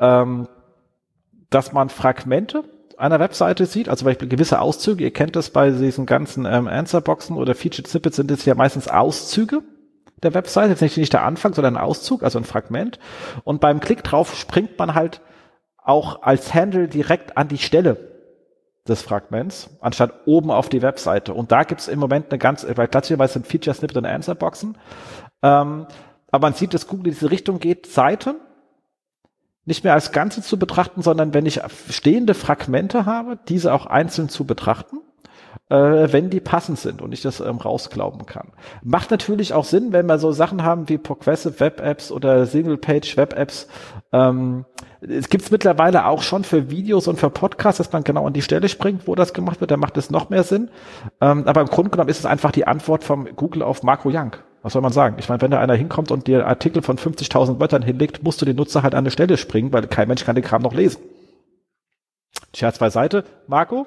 dass man Fragmente einer Webseite sieht, also beispielsweise gewisse Auszüge, ihr kennt das bei diesen ganzen Answerboxen oder Featured Snippets sind es ja meistens Auszüge der Webseite, jetzt nicht der Anfang, sondern ein Auszug, also ein Fragment. Und beim Klick drauf springt man halt auch als Handle direkt an die Stelle des Fragments, anstatt oben auf die Webseite. Und da gibt es im Moment weil klassischerweise sind Feature Snippet und Answerboxen. Aber man sieht, dass Google in diese Richtung geht, Seiten nicht mehr als Ganze zu betrachten, sondern wenn ich stehende Fragmente habe, diese auch einzeln zu betrachten. wenn die passend sind und ich das rausglauben kann. Macht natürlich auch Sinn, wenn wir so Sachen haben wie Progressive Web Apps oder Single-Page Web Apps. Es gibt es mittlerweile auch schon für Videos und für Podcasts, dass man genau an die Stelle springt, wo das gemacht wird. Da macht es noch mehr Sinn. Aber im Grunde genommen ist es einfach die Antwort vom Google auf Marco Young. Was soll man sagen? Ich meine, wenn da einer hinkommt und dir Artikel von 50.000 Wörtern hinlegt, musst du den Nutzer halt an eine Stelle springen, weil kein Mensch kann den Kram noch lesen. Scherz beiseite, Marco.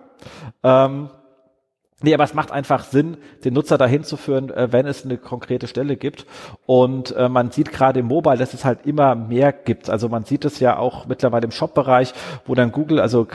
Nee, aber es macht einfach Sinn, den Nutzer dahin zu führen, wenn es eine konkrete Stelle gibt. Und man sieht gerade im Mobile, dass es halt immer mehr gibt. Also man sieht es ja auch mittlerweile im Shop-Bereich, wo dann Google,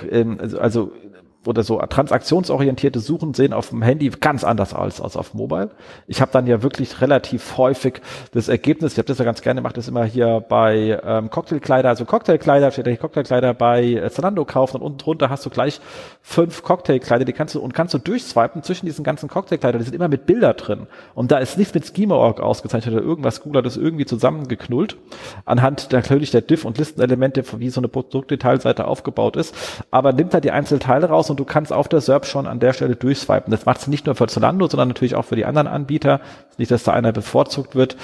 oder so transaktionsorientierte Suchen sehen auf dem Handy ganz anders als auf Mobile. Ich habe dann ja wirklich relativ häufig das Ergebnis, ich habe das ja ganz gerne, mache das immer hier bei Cocktailkleider, also Cocktailkleider, steht da hier Cocktailkleider bei Zalando kaufen und unten drunter hast du gleich 5 Cocktailkleider, die kannst du durchswipen zwischen diesen ganzen Cocktailkleidern, die sind immer mit Bilder drin. Und da ist nichts mit Schema.org ausgezeichnet oder irgendwas, Google hat das irgendwie zusammengeknullt, anhand natürlich der Diff- und Listenelemente, wie so eine Produktdetailseite aufgebaut ist, aber nimmt da die einzelnen Teile raus und du kannst auf der SERP schon an der Stelle durchswipen. Das macht es nicht nur für Zalando, sondern natürlich auch für die anderen Anbieter. Nicht, dass da einer bevorzugt wird.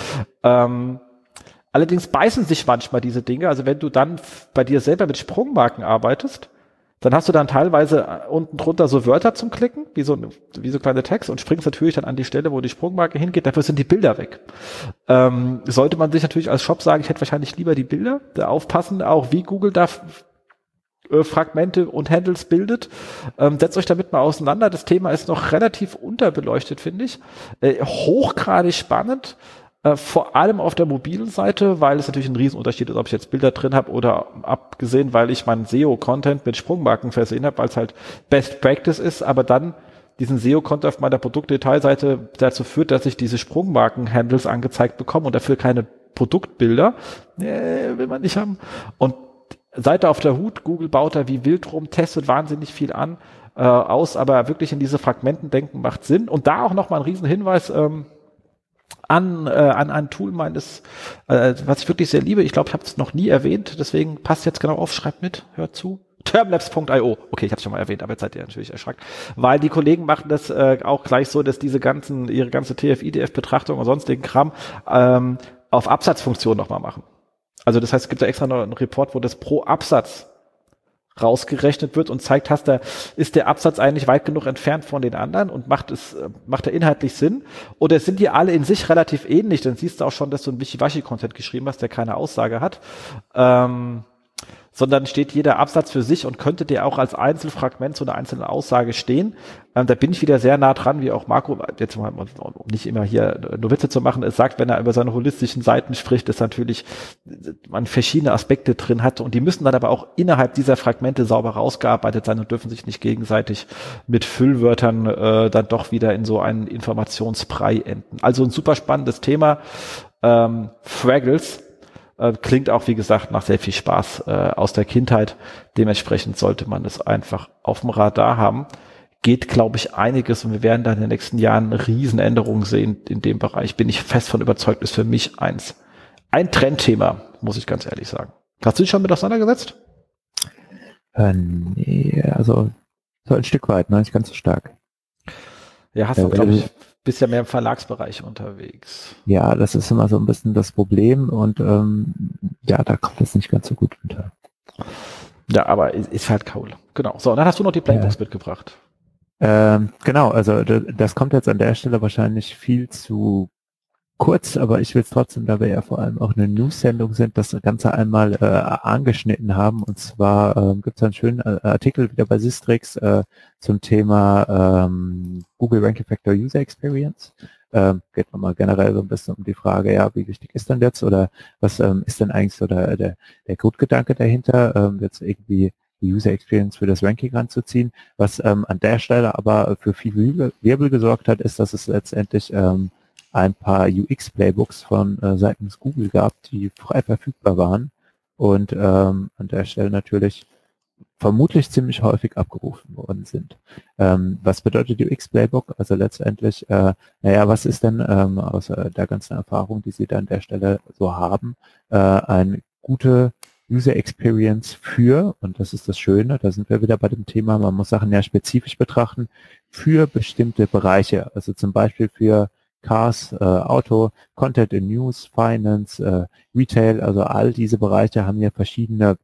Allerdings beißen sich manchmal diese Dinge. Also wenn du dann bei dir selber mit Sprungmarken arbeitest, dann hast du dann teilweise unten drunter so Wörter zum Klicken, wie so kleine Text und springst natürlich dann an die Stelle, wo die Sprungmarke hingeht. Dafür sind die Bilder weg. Sollte man sich natürlich als Shop sagen, ich hätte wahrscheinlich lieber die Bilder, da aufpassen, auch wie Google da Fragmente und Handles bildet. Setzt euch damit mal auseinander. Das Thema ist noch relativ unterbeleuchtet, finde ich. Hochgradig spannend, vor allem auf der mobilen Seite, weil es natürlich ein Riesenunterschied ist, ob ich jetzt Bilder drin habe oder abgesehen, weil ich meinen SEO-Content mit Sprungmarken versehen habe, weil es halt Best Practice ist, aber dann diesen SEO-Content auf meiner Produktdetailseite dazu führt, dass ich diese Sprungmarken-Handles angezeigt bekomme und dafür keine Produktbilder. Will man nicht haben. Und seid da auf der Hut, Google baut da wie wild rum, testet wahnsinnig viel aus, aber wirklich in diese Fragmenten denken macht Sinn. Und da auch nochmal ein Riesenhinweis an ein Tool meines, was ich wirklich sehr liebe. Ich glaube, ich habe es noch nie erwähnt, deswegen passt jetzt genau auf, schreibt mit, hört zu. Termlabs.io. Okay, ich habe es schon mal erwähnt, aber jetzt seid ihr natürlich erschreckt. Weil die Kollegen machen das auch gleich so, dass ihre ganze TF-IDF-Betrachtung und sonstigen Kram auf Absatzfunktion nochmal machen. Also das heißt, es gibt da extra noch einen Report, wo das pro Absatz rausgerechnet wird und zeigt, ist der Absatz eigentlich weit genug entfernt von den anderen und macht er inhaltlich Sinn? Oder sind die alle in sich relativ ähnlich? Dann siehst du auch schon, dass du ein Wischiwaschi-Content geschrieben hast, der keine Aussage hat. Sondern steht jeder Absatz für sich und könnte dir auch als Einzelfragment zu einer einzelnen Aussage stehen. Da bin ich wieder sehr nah dran, wie auch Marco, jetzt mal, um nicht immer hier nur Witze zu machen, es sagt, wenn er über seine holistischen Seiten spricht, dass natürlich man verschiedene Aspekte drin hat und die müssen dann aber auch innerhalb dieser Fragmente sauber rausgearbeitet sein und dürfen sich nicht gegenseitig mit Füllwörtern dann doch wieder in so einen Informationsbrei enden. Also ein super spannendes Thema. Fraggles. Klingt auch, wie gesagt, nach sehr viel Spaß aus der Kindheit. Dementsprechend sollte man es einfach auf dem Radar haben. Geht, glaube ich, einiges und wir werden da in den nächsten Jahren Riesenänderungen sehen in dem Bereich. Bin ich fest von überzeugt, ist für mich ein Trendthema, muss ich ganz ehrlich sagen. Hast du dich schon mit auseinandergesetzt? Nee, also so ein Stück weit, nicht ganz so stark. Ja, hast du, glaube ich, bist ja mehr im Verlagsbereich unterwegs. Ja, das ist immer so ein bisschen das Problem und ja, da kommt es nicht ganz so gut unter. Ja, aber ist halt cool. Genau. So, und dann hast du noch die Playbox mitgebracht. Genau, also das kommt jetzt an der Stelle wahrscheinlich viel zu kurz, aber ich will es trotzdem, da wir ja vor allem auch eine News-Sendung sind, das Ganze einmal angeschnitten haben. Und zwar gibt es einen schönen Artikel wieder bei Sistrix zum Thema Google Ranking Factor User Experience. Geht nochmal generell so ein bisschen um die Frage, ja, wie wichtig ist denn jetzt oder was ist denn eigentlich so der Grundgedanke dahinter, jetzt irgendwie die User Experience für das Ranking ranzuziehen. Was an der Stelle aber für viel Wirbel gesorgt hat, ist, dass es letztendlich ein paar UX-Playbooks von seitens Google gab, die frei verfügbar waren und an der Stelle natürlich vermutlich ziemlich häufig abgerufen worden sind. Was bedeutet UX-Playbook? Also letztendlich, was ist denn aus der ganzen Erfahrung, die Sie da an der Stelle so haben, eine gute User Experience für, und das ist das Schöne, da sind wir wieder bei dem Thema, man muss Sachen ja spezifisch betrachten, für bestimmte Bereiche, also zum Beispiel für Cars, Auto, Content in News, Finance, Retail, also all diese Bereiche haben ja verschiedene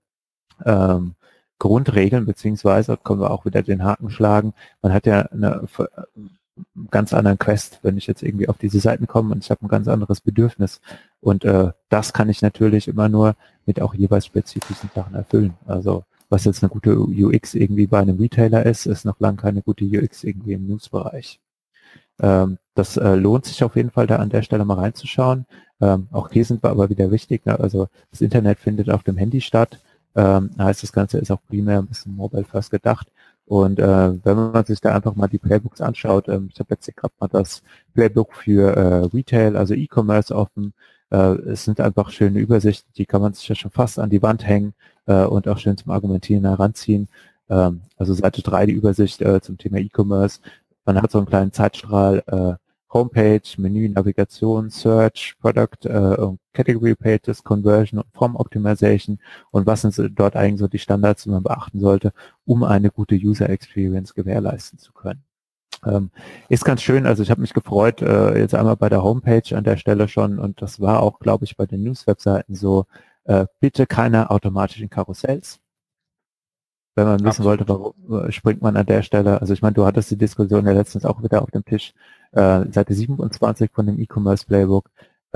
Grundregeln, beziehungsweise können wir auch wieder den Haken schlagen. Man hat ja einen ganz anderen Quest, wenn ich jetzt irgendwie auf diese Seiten komme und ich habe ein ganz anderes Bedürfnis. Und das kann ich natürlich immer nur mit auch jeweils spezifischen Sachen erfüllen. Also was jetzt eine gute UX irgendwie bei einem Retailer ist noch lange keine gute UX irgendwie im News-Bereich. Das lohnt sich auf jeden Fall, da an der Stelle mal reinzuschauen. Auch hier sind wir aber wieder wichtig, ne? Also das Internet findet auf dem Handy statt. Heißt, das Ganze ist auch primär ein bisschen mobile first gedacht. Und wenn man sich da einfach mal die Playbooks anschaut, ich habe jetzt hier gerade mal das Playbook für Retail, also E-Commerce offen. Es sind einfach schöne Übersichten, die kann man sich ja schon fast an die Wand hängen und auch schön zum Argumentieren heranziehen. Also Seite 3 die Übersicht zum Thema E-Commerce. Man hat so einen kleinen Zeitstrahl, Homepage, Menü, Navigation, Search, Product, Category Pages, Conversion und Form Optimization und was sind dort eigentlich so die Standards, die man beachten sollte, um eine gute User Experience gewährleisten zu können. Ist ganz schön, also ich habe mich gefreut, jetzt einmal bei der Homepage an der Stelle schon und das war auch, glaube ich, bei den News-Webseiten so, bitte keine automatischen Karussells. Wenn man wissen wollte, warum springt man an der Stelle, also ich meine, du hattest die Diskussion ja letztens auch wieder auf dem Tisch, Seite 27 von dem E-Commerce Playbook,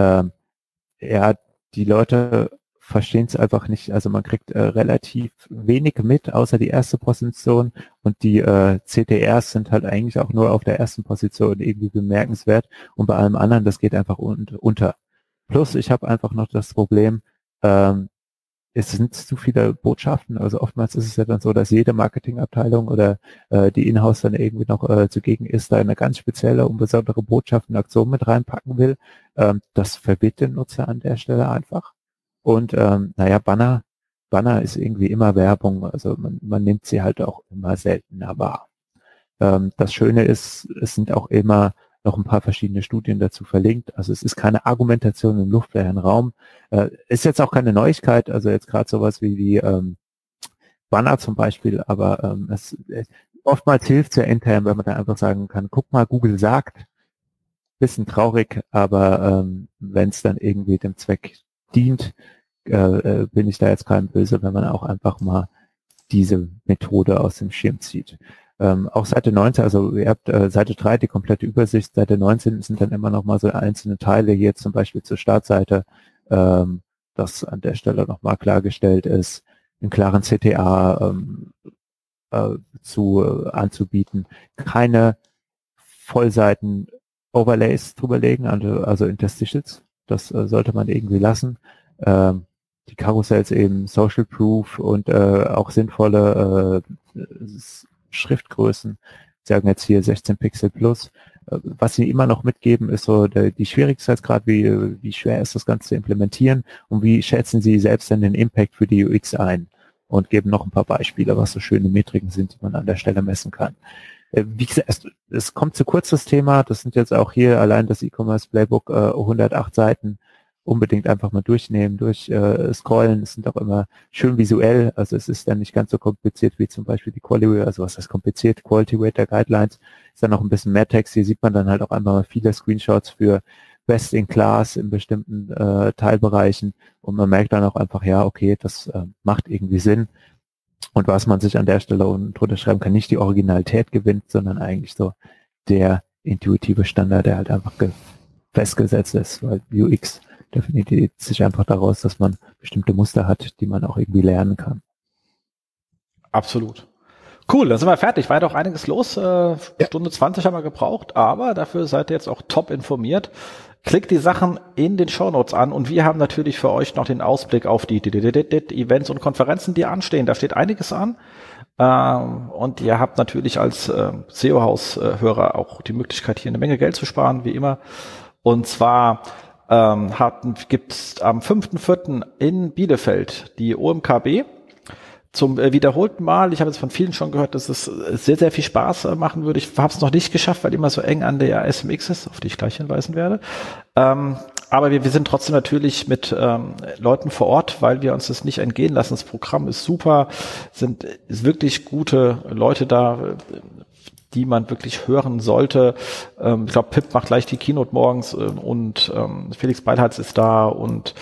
ja, die Leute verstehen es einfach nicht, also man kriegt relativ wenig mit, außer die erste Position und die CTRs sind halt eigentlich auch nur auf der ersten Position irgendwie bemerkenswert und bei allem anderen, das geht einfach unter. Plus, ich habe einfach noch das Problem, es sind zu viele Botschaften, also oftmals ist es ja dann so, dass jede Marketingabteilung oder die Inhouse dann irgendwie noch zugegen ist, da eine ganz spezielle und besondere Botschaft und Aktion mit reinpacken will. Das verwirrt den Nutzer an der Stelle einfach. Und Banner ist irgendwie immer Werbung, also man nimmt sie halt auch immer seltener wahr. Das Schöne ist, es sind auch immer noch ein paar verschiedene Studien dazu verlinkt. Also es ist keine Argumentation im luftleeren Raum. Ist jetzt auch keine Neuigkeit, also jetzt gerade sowas wie die Banner zum Beispiel, aber oftmals hilft es ja intern, wenn man da einfach sagen kann, guck mal, Google sagt, bisschen traurig, aber wenn es dann irgendwie dem Zweck dient, bin ich da jetzt kein Böse, wenn man auch einfach mal diese Methode aus dem Schirm zieht. Auch Seite 19, also ihr habt Seite 3 die komplette Übersicht, Seite 19 sind dann immer noch mal so einzelne Teile, hier zum Beispiel zur Startseite, das an der Stelle nochmal klargestellt ist, einen klaren CTA anzubieten, keine Vollseiten Overlays drüberlegen, also Interstitials, das sollte man irgendwie lassen. Die Karussells eben Social Proof und auch sinnvolle Schriftgrößen, sagen jetzt hier 16 Pixel plus. Was sie immer noch mitgeben, ist so die Schwierigkeitsgrad, wie schwer ist das Ganze zu implementieren und wie schätzen sie selbst denn den Impact für die UX ein und geben noch ein paar Beispiele, was so schöne Metriken sind, die man an der Stelle messen kann. Wie gesagt, es kommt zu kurz das Thema, das sind jetzt auch hier allein das E-Commerce Playbook 108 Seiten, unbedingt einfach mal durchnehmen, scrollen. Es sind auch immer schön visuell, also es ist dann nicht ganz so kompliziert wie zum Beispiel die Quality, also was heißt kompliziert, Quality Rater Guidelines, ist dann noch ein bisschen mehr Text, hier sieht man dann halt auch einmal mal viele Screenshots für Best in Class in bestimmten Teilbereichen und man merkt dann auch einfach, ja, okay, das macht irgendwie Sinn und was man sich an der Stelle unten drunter schreiben kann, nicht die Originalität gewinnt, sondern eigentlich so der intuitive Standard, der halt einfach festgesetzt ist, weil UX definiert sich einfach daraus, dass man bestimmte Muster hat, die man auch irgendwie lernen kann. Absolut. Cool, dann sind wir fertig. War ja doch einiges los. Stunde 20 haben wir gebraucht, aber dafür seid ihr jetzt auch top informiert. Klickt die Sachen in den Shownotes an und wir haben natürlich für euch noch den Ausblick auf die Events und Konferenzen, die anstehen. Da steht einiges an. Und ihr habt natürlich als SEO-Haus-Hörer auch die Möglichkeit, hier eine Menge Geld zu sparen, wie immer. Und zwar gibt es am 5.4. in Bielefeld die OMKB zum wiederholten Mal. Ich habe jetzt von vielen schon gehört, dass es sehr, sehr viel Spaß machen würde. Ich habe es noch nicht geschafft, weil immer so eng an der SMX ist, auf die ich gleich hinweisen werde. Aber wir sind trotzdem natürlich mit Leuten vor Ort, weil wir uns das nicht entgehen lassen. Das Programm ist super, ist wirklich gute Leute da, die man wirklich hören sollte. Ich glaube, Pip macht gleich die Keynote morgens und Felix Beilharz ist da und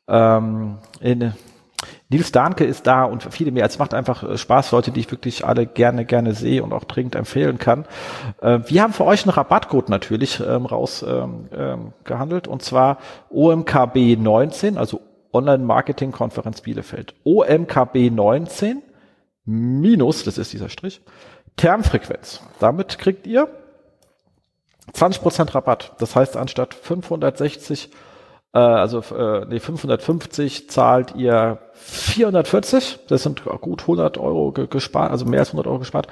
Nils Dahnke ist da und viele mehr. Es macht einfach Spaß, Leute, die ich wirklich alle gerne sehe und auch dringend empfehlen kann. Wir haben für euch einen Rabattcode natürlich rausgehandelt und zwar OMKB 19, also Online-Marketing-Konferenz Bielefeld. OMKB 19 minus, das ist dieser Strich, Termfrequenz. Damit kriegt ihr 20% Rabatt. Das heißt, anstatt 550 zahlt ihr 440. Das sind gut 100 Euro gespart, also mehr als 100 Euro gespart.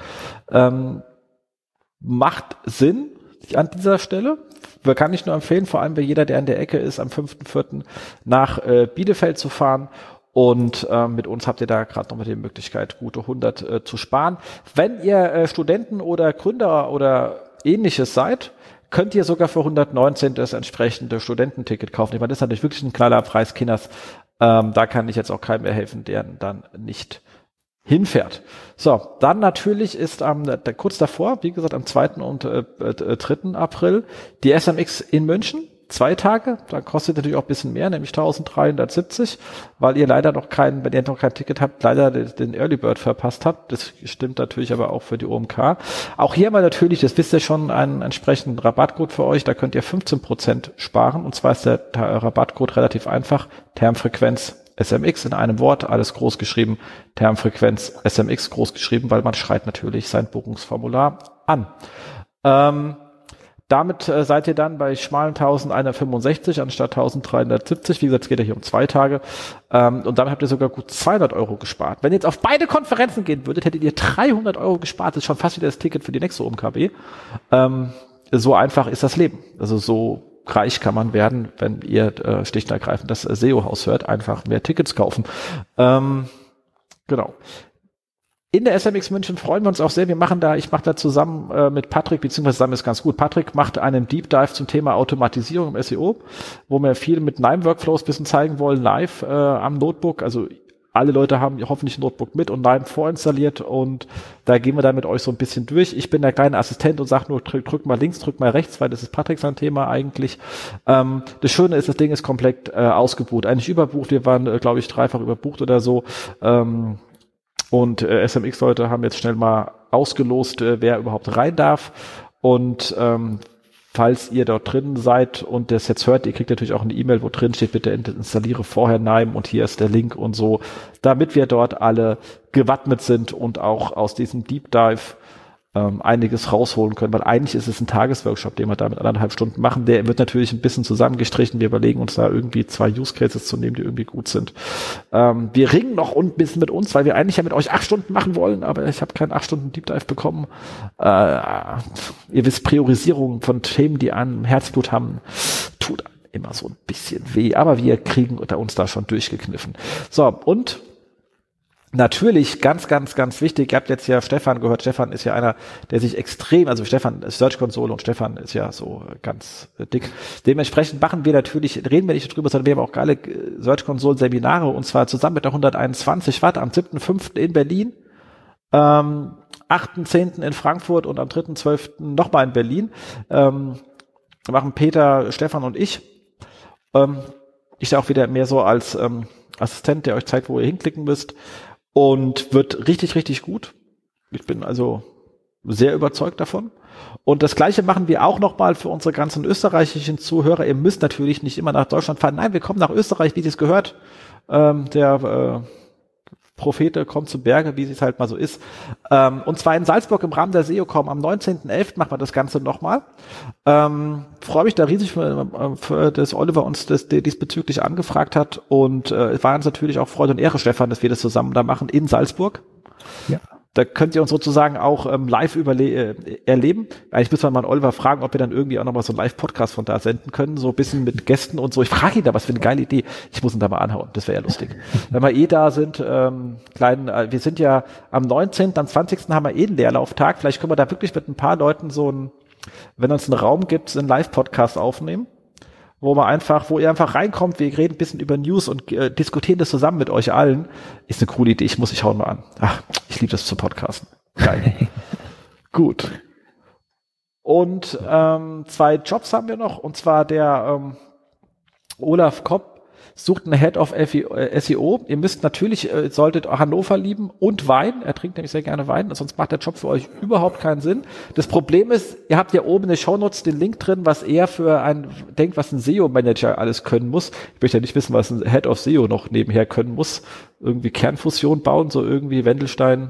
Macht Sinn an dieser Stelle. Kann ich nur empfehlen, vor allem bei jeder, der in der Ecke ist, am 5.4. nach Bielefeld zu fahren. Und mit uns habt ihr da gerade noch mal die Möglichkeit, gute 100 zu sparen. Wenn ihr Studenten oder Gründer oder Ähnliches seid, könnt ihr sogar für 119 das entsprechende Studententicket kaufen. Ich meine, das ist natürlich wirklich ein knaller Preis, Kinders. Da kann ich jetzt auch keinem mehr helfen, der dann nicht hinfährt. So, dann natürlich ist kurz davor, wie gesagt, am 2. und 3. April die SMX in München. 2 Tage, da kostet natürlich auch ein bisschen mehr, nämlich 1.370, weil ihr leider wenn ihr noch kein Ticket habt, leider den Early Bird verpasst habt. Das stimmt natürlich aber auch für die OMK. Auch hier mal natürlich, das wisst ihr schon, einen entsprechenden Rabattcode für euch, da könnt ihr 15% sparen und zwar ist der Rabattcode relativ einfach, Termfrequenz SMX in einem Wort, alles groß geschrieben, Termfrequenz SMX groß geschrieben, weil man schreit natürlich sein Buchungsformular an. Damit seid ihr dann bei schmalen 1.165 anstatt 1.370. Wie gesagt, es geht ja hier um 2 Tage. Und damit habt ihr sogar gut 200 Euro gespart. Wenn ihr jetzt auf beide Konferenzen gehen würdet, hättet ihr 300 Euro gespart. Das ist schon fast wieder das Ticket für die nächste OMKB. So einfach ist das Leben. Also so reich kann man werden, wenn ihr schlicht und ergreifend das SEO-Haus hört. Einfach mehr Tickets kaufen. Genau. In der SMX München freuen wir uns auch sehr. Ich mache da zusammen mit Patrick, beziehungsweise zusammen ist ganz gut. Patrick macht einen Deep Dive zum Thema Automatisierung im SEO, wo wir viel mit NIME-Workflows ein bisschen zeigen wollen, live am Notebook. Also alle Leute haben hoffentlich ein Notebook mit und NIME vorinstalliert und da gehen wir dann mit euch so ein bisschen durch. Ich bin der kleine Assistent und sage nur, drück mal links, drück mal rechts, weil das ist Patrick sein Thema eigentlich. Das Schöne ist, das Ding ist komplett ausgebucht, eigentlich überbucht. Wir waren, glaube ich, 3-fach überbucht oder so. Und SMX-Leute haben jetzt schnell mal ausgelost, wer überhaupt rein darf. Und falls ihr dort drin seid und das jetzt hört, ihr kriegt natürlich auch eine E-Mail, wo drin steht, bitte installiere vorher NIME und hier ist der Link und so, damit wir dort alle gewappnet sind und auch aus diesem Deep Dive einiges rausholen können, weil eigentlich ist es ein Tagesworkshop, den wir da mit 1,5 Stunden machen. Der wird natürlich ein bisschen zusammengestrichen. Wir überlegen uns da irgendwie 2 Use Cases zu nehmen, die irgendwie gut sind. Wir ringen noch ein bisschen mit uns, weil wir eigentlich ja mit euch 8 Stunden machen wollen, aber ich habe keinen 8 Stunden Deep Dive bekommen. Ihr wisst, Priorisierung von Themen, die an Herzblut haben, tut immer so ein bisschen weh, aber wir kriegen uns da schon durchgekniffen. So, und natürlich, ganz wichtig, ihr habt jetzt ja Stefan gehört, Stefan ist ja einer, der sich extrem, also Stefan ist Search Console und Stefan ist ja so ganz dick. Dementsprechend reden wir nicht drüber, sondern wir haben auch geile Search Console Seminare und zwar zusammen mit der 121 Watt am 7.5. in Berlin, 8.10. in Frankfurt und am 3.12. nochmal in Berlin. Machen Peter, Stefan und ich. Ich auch wieder mehr so als Assistent, der euch zeigt, wo ihr hinklicken müsst. Und wird richtig gut. Ich bin also sehr überzeugt davon. Und das Gleiche machen wir auch nochmal für unsere ganzen österreichischen Zuhörer. Ihr müsst natürlich nicht immer nach Deutschland fahren. Nein, wir kommen nach Österreich, wie es gehört. Der Prophete kommt zu Berge, wie es halt mal so ist. Und zwar in Salzburg im Rahmen der SEOCom. Am 19.11. machen wir das Ganze nochmal. Freue mich da riesig, für dass Oliver uns das diesbezüglich angefragt hat. Und es war uns natürlich auch Freude und Ehre, Stefan, dass wir das zusammen da machen in Salzburg. Ja. Da könnt ihr uns sozusagen auch live erleben. Eigentlich müssen wir mal Oliver fragen, ob wir dann irgendwie auch nochmal so einen Live-Podcast von da senden können, so ein bisschen mit Gästen und so. Ich frage ihn da, was für eine geile Idee. Ich muss ihn da mal anhauen, das wäre ja lustig. Wenn wir da sind, wir sind ja am 19., am 20. haben wir einen Leerlauftag. Vielleicht können wir da wirklich mit ein paar Leuten wenn uns einen Raum gibt, einen Live-Podcast aufnehmen. Wo ihr einfach reinkommt, wir reden ein bisschen über News und diskutieren das zusammen mit euch allen. Ist eine coole Idee, ich schauen mal an. Ach, ich liebe das zu podcasten. Geil. Gut. Und 2 Jobs haben wir noch, und zwar der Olaf Kopp sucht einen Head of SEO. Ihr müsst natürlich, solltet Hannover lieben und Wein. Er trinkt nämlich sehr gerne Wein, sonst macht der Job für euch überhaupt keinen Sinn. Das Problem ist, ihr habt ja oben in den Shownotes den Link drin, was er für denkt, was ein SEO-Manager alles können muss. Ich möchte ja nicht wissen, was ein Head of SEO noch nebenher können muss. Irgendwie Kernfusion bauen, so irgendwie Wendelstein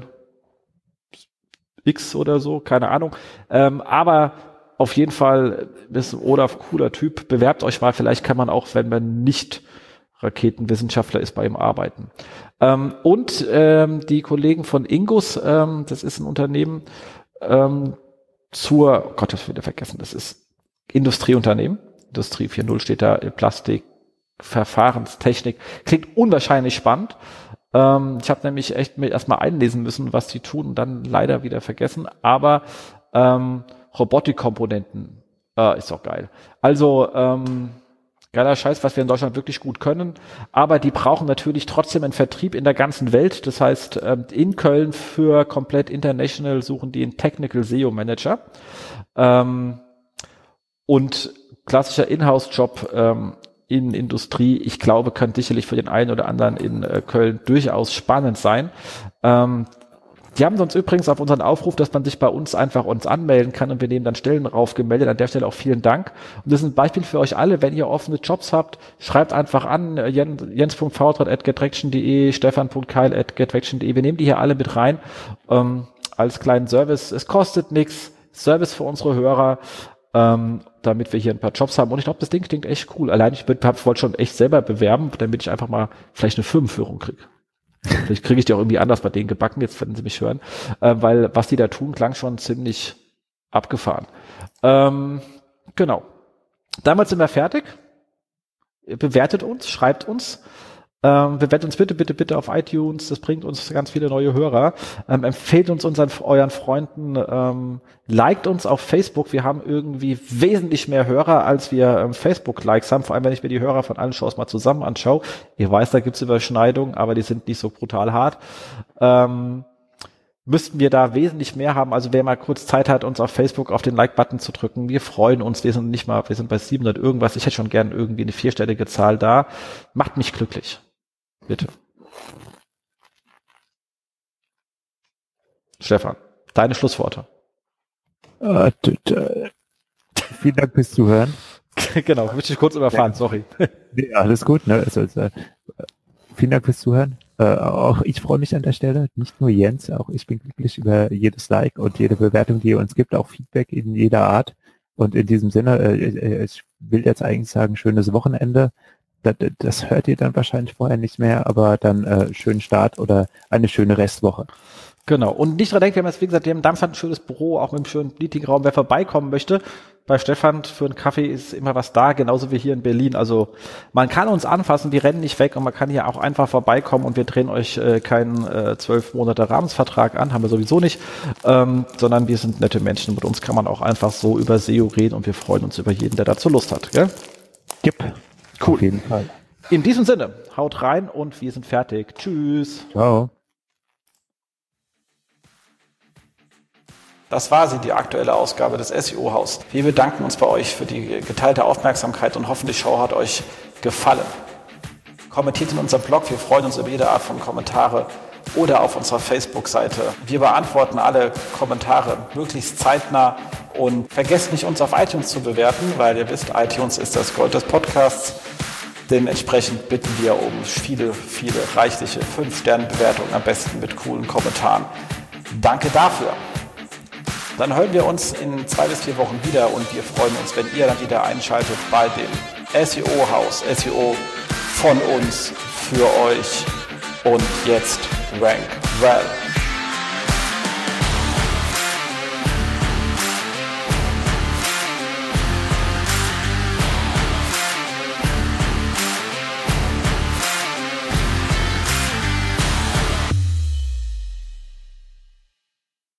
X oder so, keine Ahnung. Aber auf jeden Fall ist Olaf cooler Typ. Bewerbt euch mal, vielleicht kann man auch, wenn man nicht Raketenwissenschaftler ist, bei ihm arbeiten. Und die Kollegen von Ingus, das ist ein Unternehmen oh Gott, das wieder vergessen, das ist Industrieunternehmen. Industrie 4.0 steht da, Plastik, Verfahrenstechnik. Klingt unwahrscheinlich spannend. Ich habe nämlich echt mir erstmal einlesen müssen, was die tun, und dann leider wieder vergessen. Aber Robotikkomponenten ist doch geil. Also geiler Scheiß, was wir in Deutschland wirklich gut können. Aber die brauchen natürlich trotzdem einen Vertrieb in der ganzen Welt. Das heißt, in Köln für komplett international suchen die einen Technical SEO Manager. Und klassischer Inhouse-Job in Industrie, ich glaube, könnte sicherlich für den einen oder anderen in Köln durchaus spannend sein. Die haben uns übrigens auf unseren Aufruf, dass man sich bei uns einfach anmelden kann, und wir nehmen dann Stellen drauf gemeldet. An der Stelle auch vielen Dank. Und das ist ein Beispiel für euch alle. Wenn ihr offene Jobs habt, schreibt einfach an, jens.vautrat@gettraction.de, stefan.keil@gettraction.de. Wir nehmen die hier alle mit rein als kleinen Service. Es kostet nichts. Service für unsere Hörer, damit wir hier ein paar Jobs haben. Und ich glaube, das Ding klingt echt cool. Allein ich wollte schon echt selber bewerben, damit ich einfach mal vielleicht eine Firmenführung kriege. Vielleicht kriege ich die auch irgendwie anders bei denen gebacken, jetzt werden sie mich hören, weil was die da tun, klang schon ziemlich abgefahren. Genau. Damit sind wir fertig. Bewertet uns, schreibt uns. Bewertet uns bitte auf iTunes, das bringt uns ganz viele neue Hörer. Empfehlt uns euren Freunden, liked uns auf Facebook. Wir haben irgendwie wesentlich mehr Hörer, als wir Facebook-Likes haben, vor allem wenn ich mir die Hörer von allen Shows mal zusammen anschaue. Ich weiß, da gibt's Überschneidungen, aber die sind nicht so brutal hart. Müssten wir da wesentlich mehr haben, also wer mal kurz Zeit hat, uns auf Facebook auf den Like-Button zu drücken, wir freuen uns, wir sind bei 700 irgendwas, ich hätte schon gern irgendwie eine 4-stellige Zahl da, macht mich glücklich. Bitte. Stefan, deine Schlussworte. Vielen Dank fürs Zuhören. Genau, möchte ich kurz überfahren, sorry. Nee, alles gut, ne? Vielen Dank fürs Zuhören. Auch ich freue mich an der Stelle, nicht nur Jens, auch ich bin glücklich über jedes Like und jede Bewertung, die ihr uns gibt, auch Feedback in jeder Art. Und in diesem Sinne, ich will jetzt eigentlich sagen, schönes Wochenende. Das hört ihr dann wahrscheinlich vorher nicht mehr, aber dann schönen Start oder eine schöne Restwoche. Genau. Und nicht dran denken, wir haben jetzt, wie gesagt, in Darmstadt ein schönes Büro, auch mit einem schönen Meetingraum. Wer vorbeikommen möchte, bei Stefan für einen Kaffee ist immer was da, genauso wie hier in Berlin. Also man kann uns anfassen, die rennen nicht weg, und man kann hier auch einfach vorbeikommen, und wir drehen euch keinen 12 Monate Rahmenvertrag an, haben wir sowieso nicht, sondern wir sind nette Menschen. Mit uns kann man auch einfach so über SEO reden, und wir freuen uns über jeden, der dazu Lust hat. Gell? Yep. Cool. Auf jeden Fall. In diesem Sinne, haut rein und wir sind fertig. Tschüss. Ciao. Das war sie, die aktuelle Ausgabe des SEO-Haus. Wir bedanken uns bei euch für die geteilte Aufmerksamkeit und hoffen, die Show hat euch gefallen. Kommentiert in unserem Blog, wir freuen uns über jede Art von Kommentare, oder auf unserer Facebook-Seite. Wir beantworten alle Kommentare möglichst zeitnah, und vergesst nicht, uns auf iTunes zu bewerten, weil ihr wisst, iTunes ist das Gold des Podcasts. Dementsprechend bitten wir um viele reichliche 5-Sterne-Bewertungen, am besten mit coolen Kommentaren. Danke dafür. Dann hören wir uns in 2 bis 4 Wochen wieder, und wir freuen uns, wenn ihr dann wieder einschaltet bei dem SEO-Haus. SEO von uns, für euch, und jetzt Rank Well.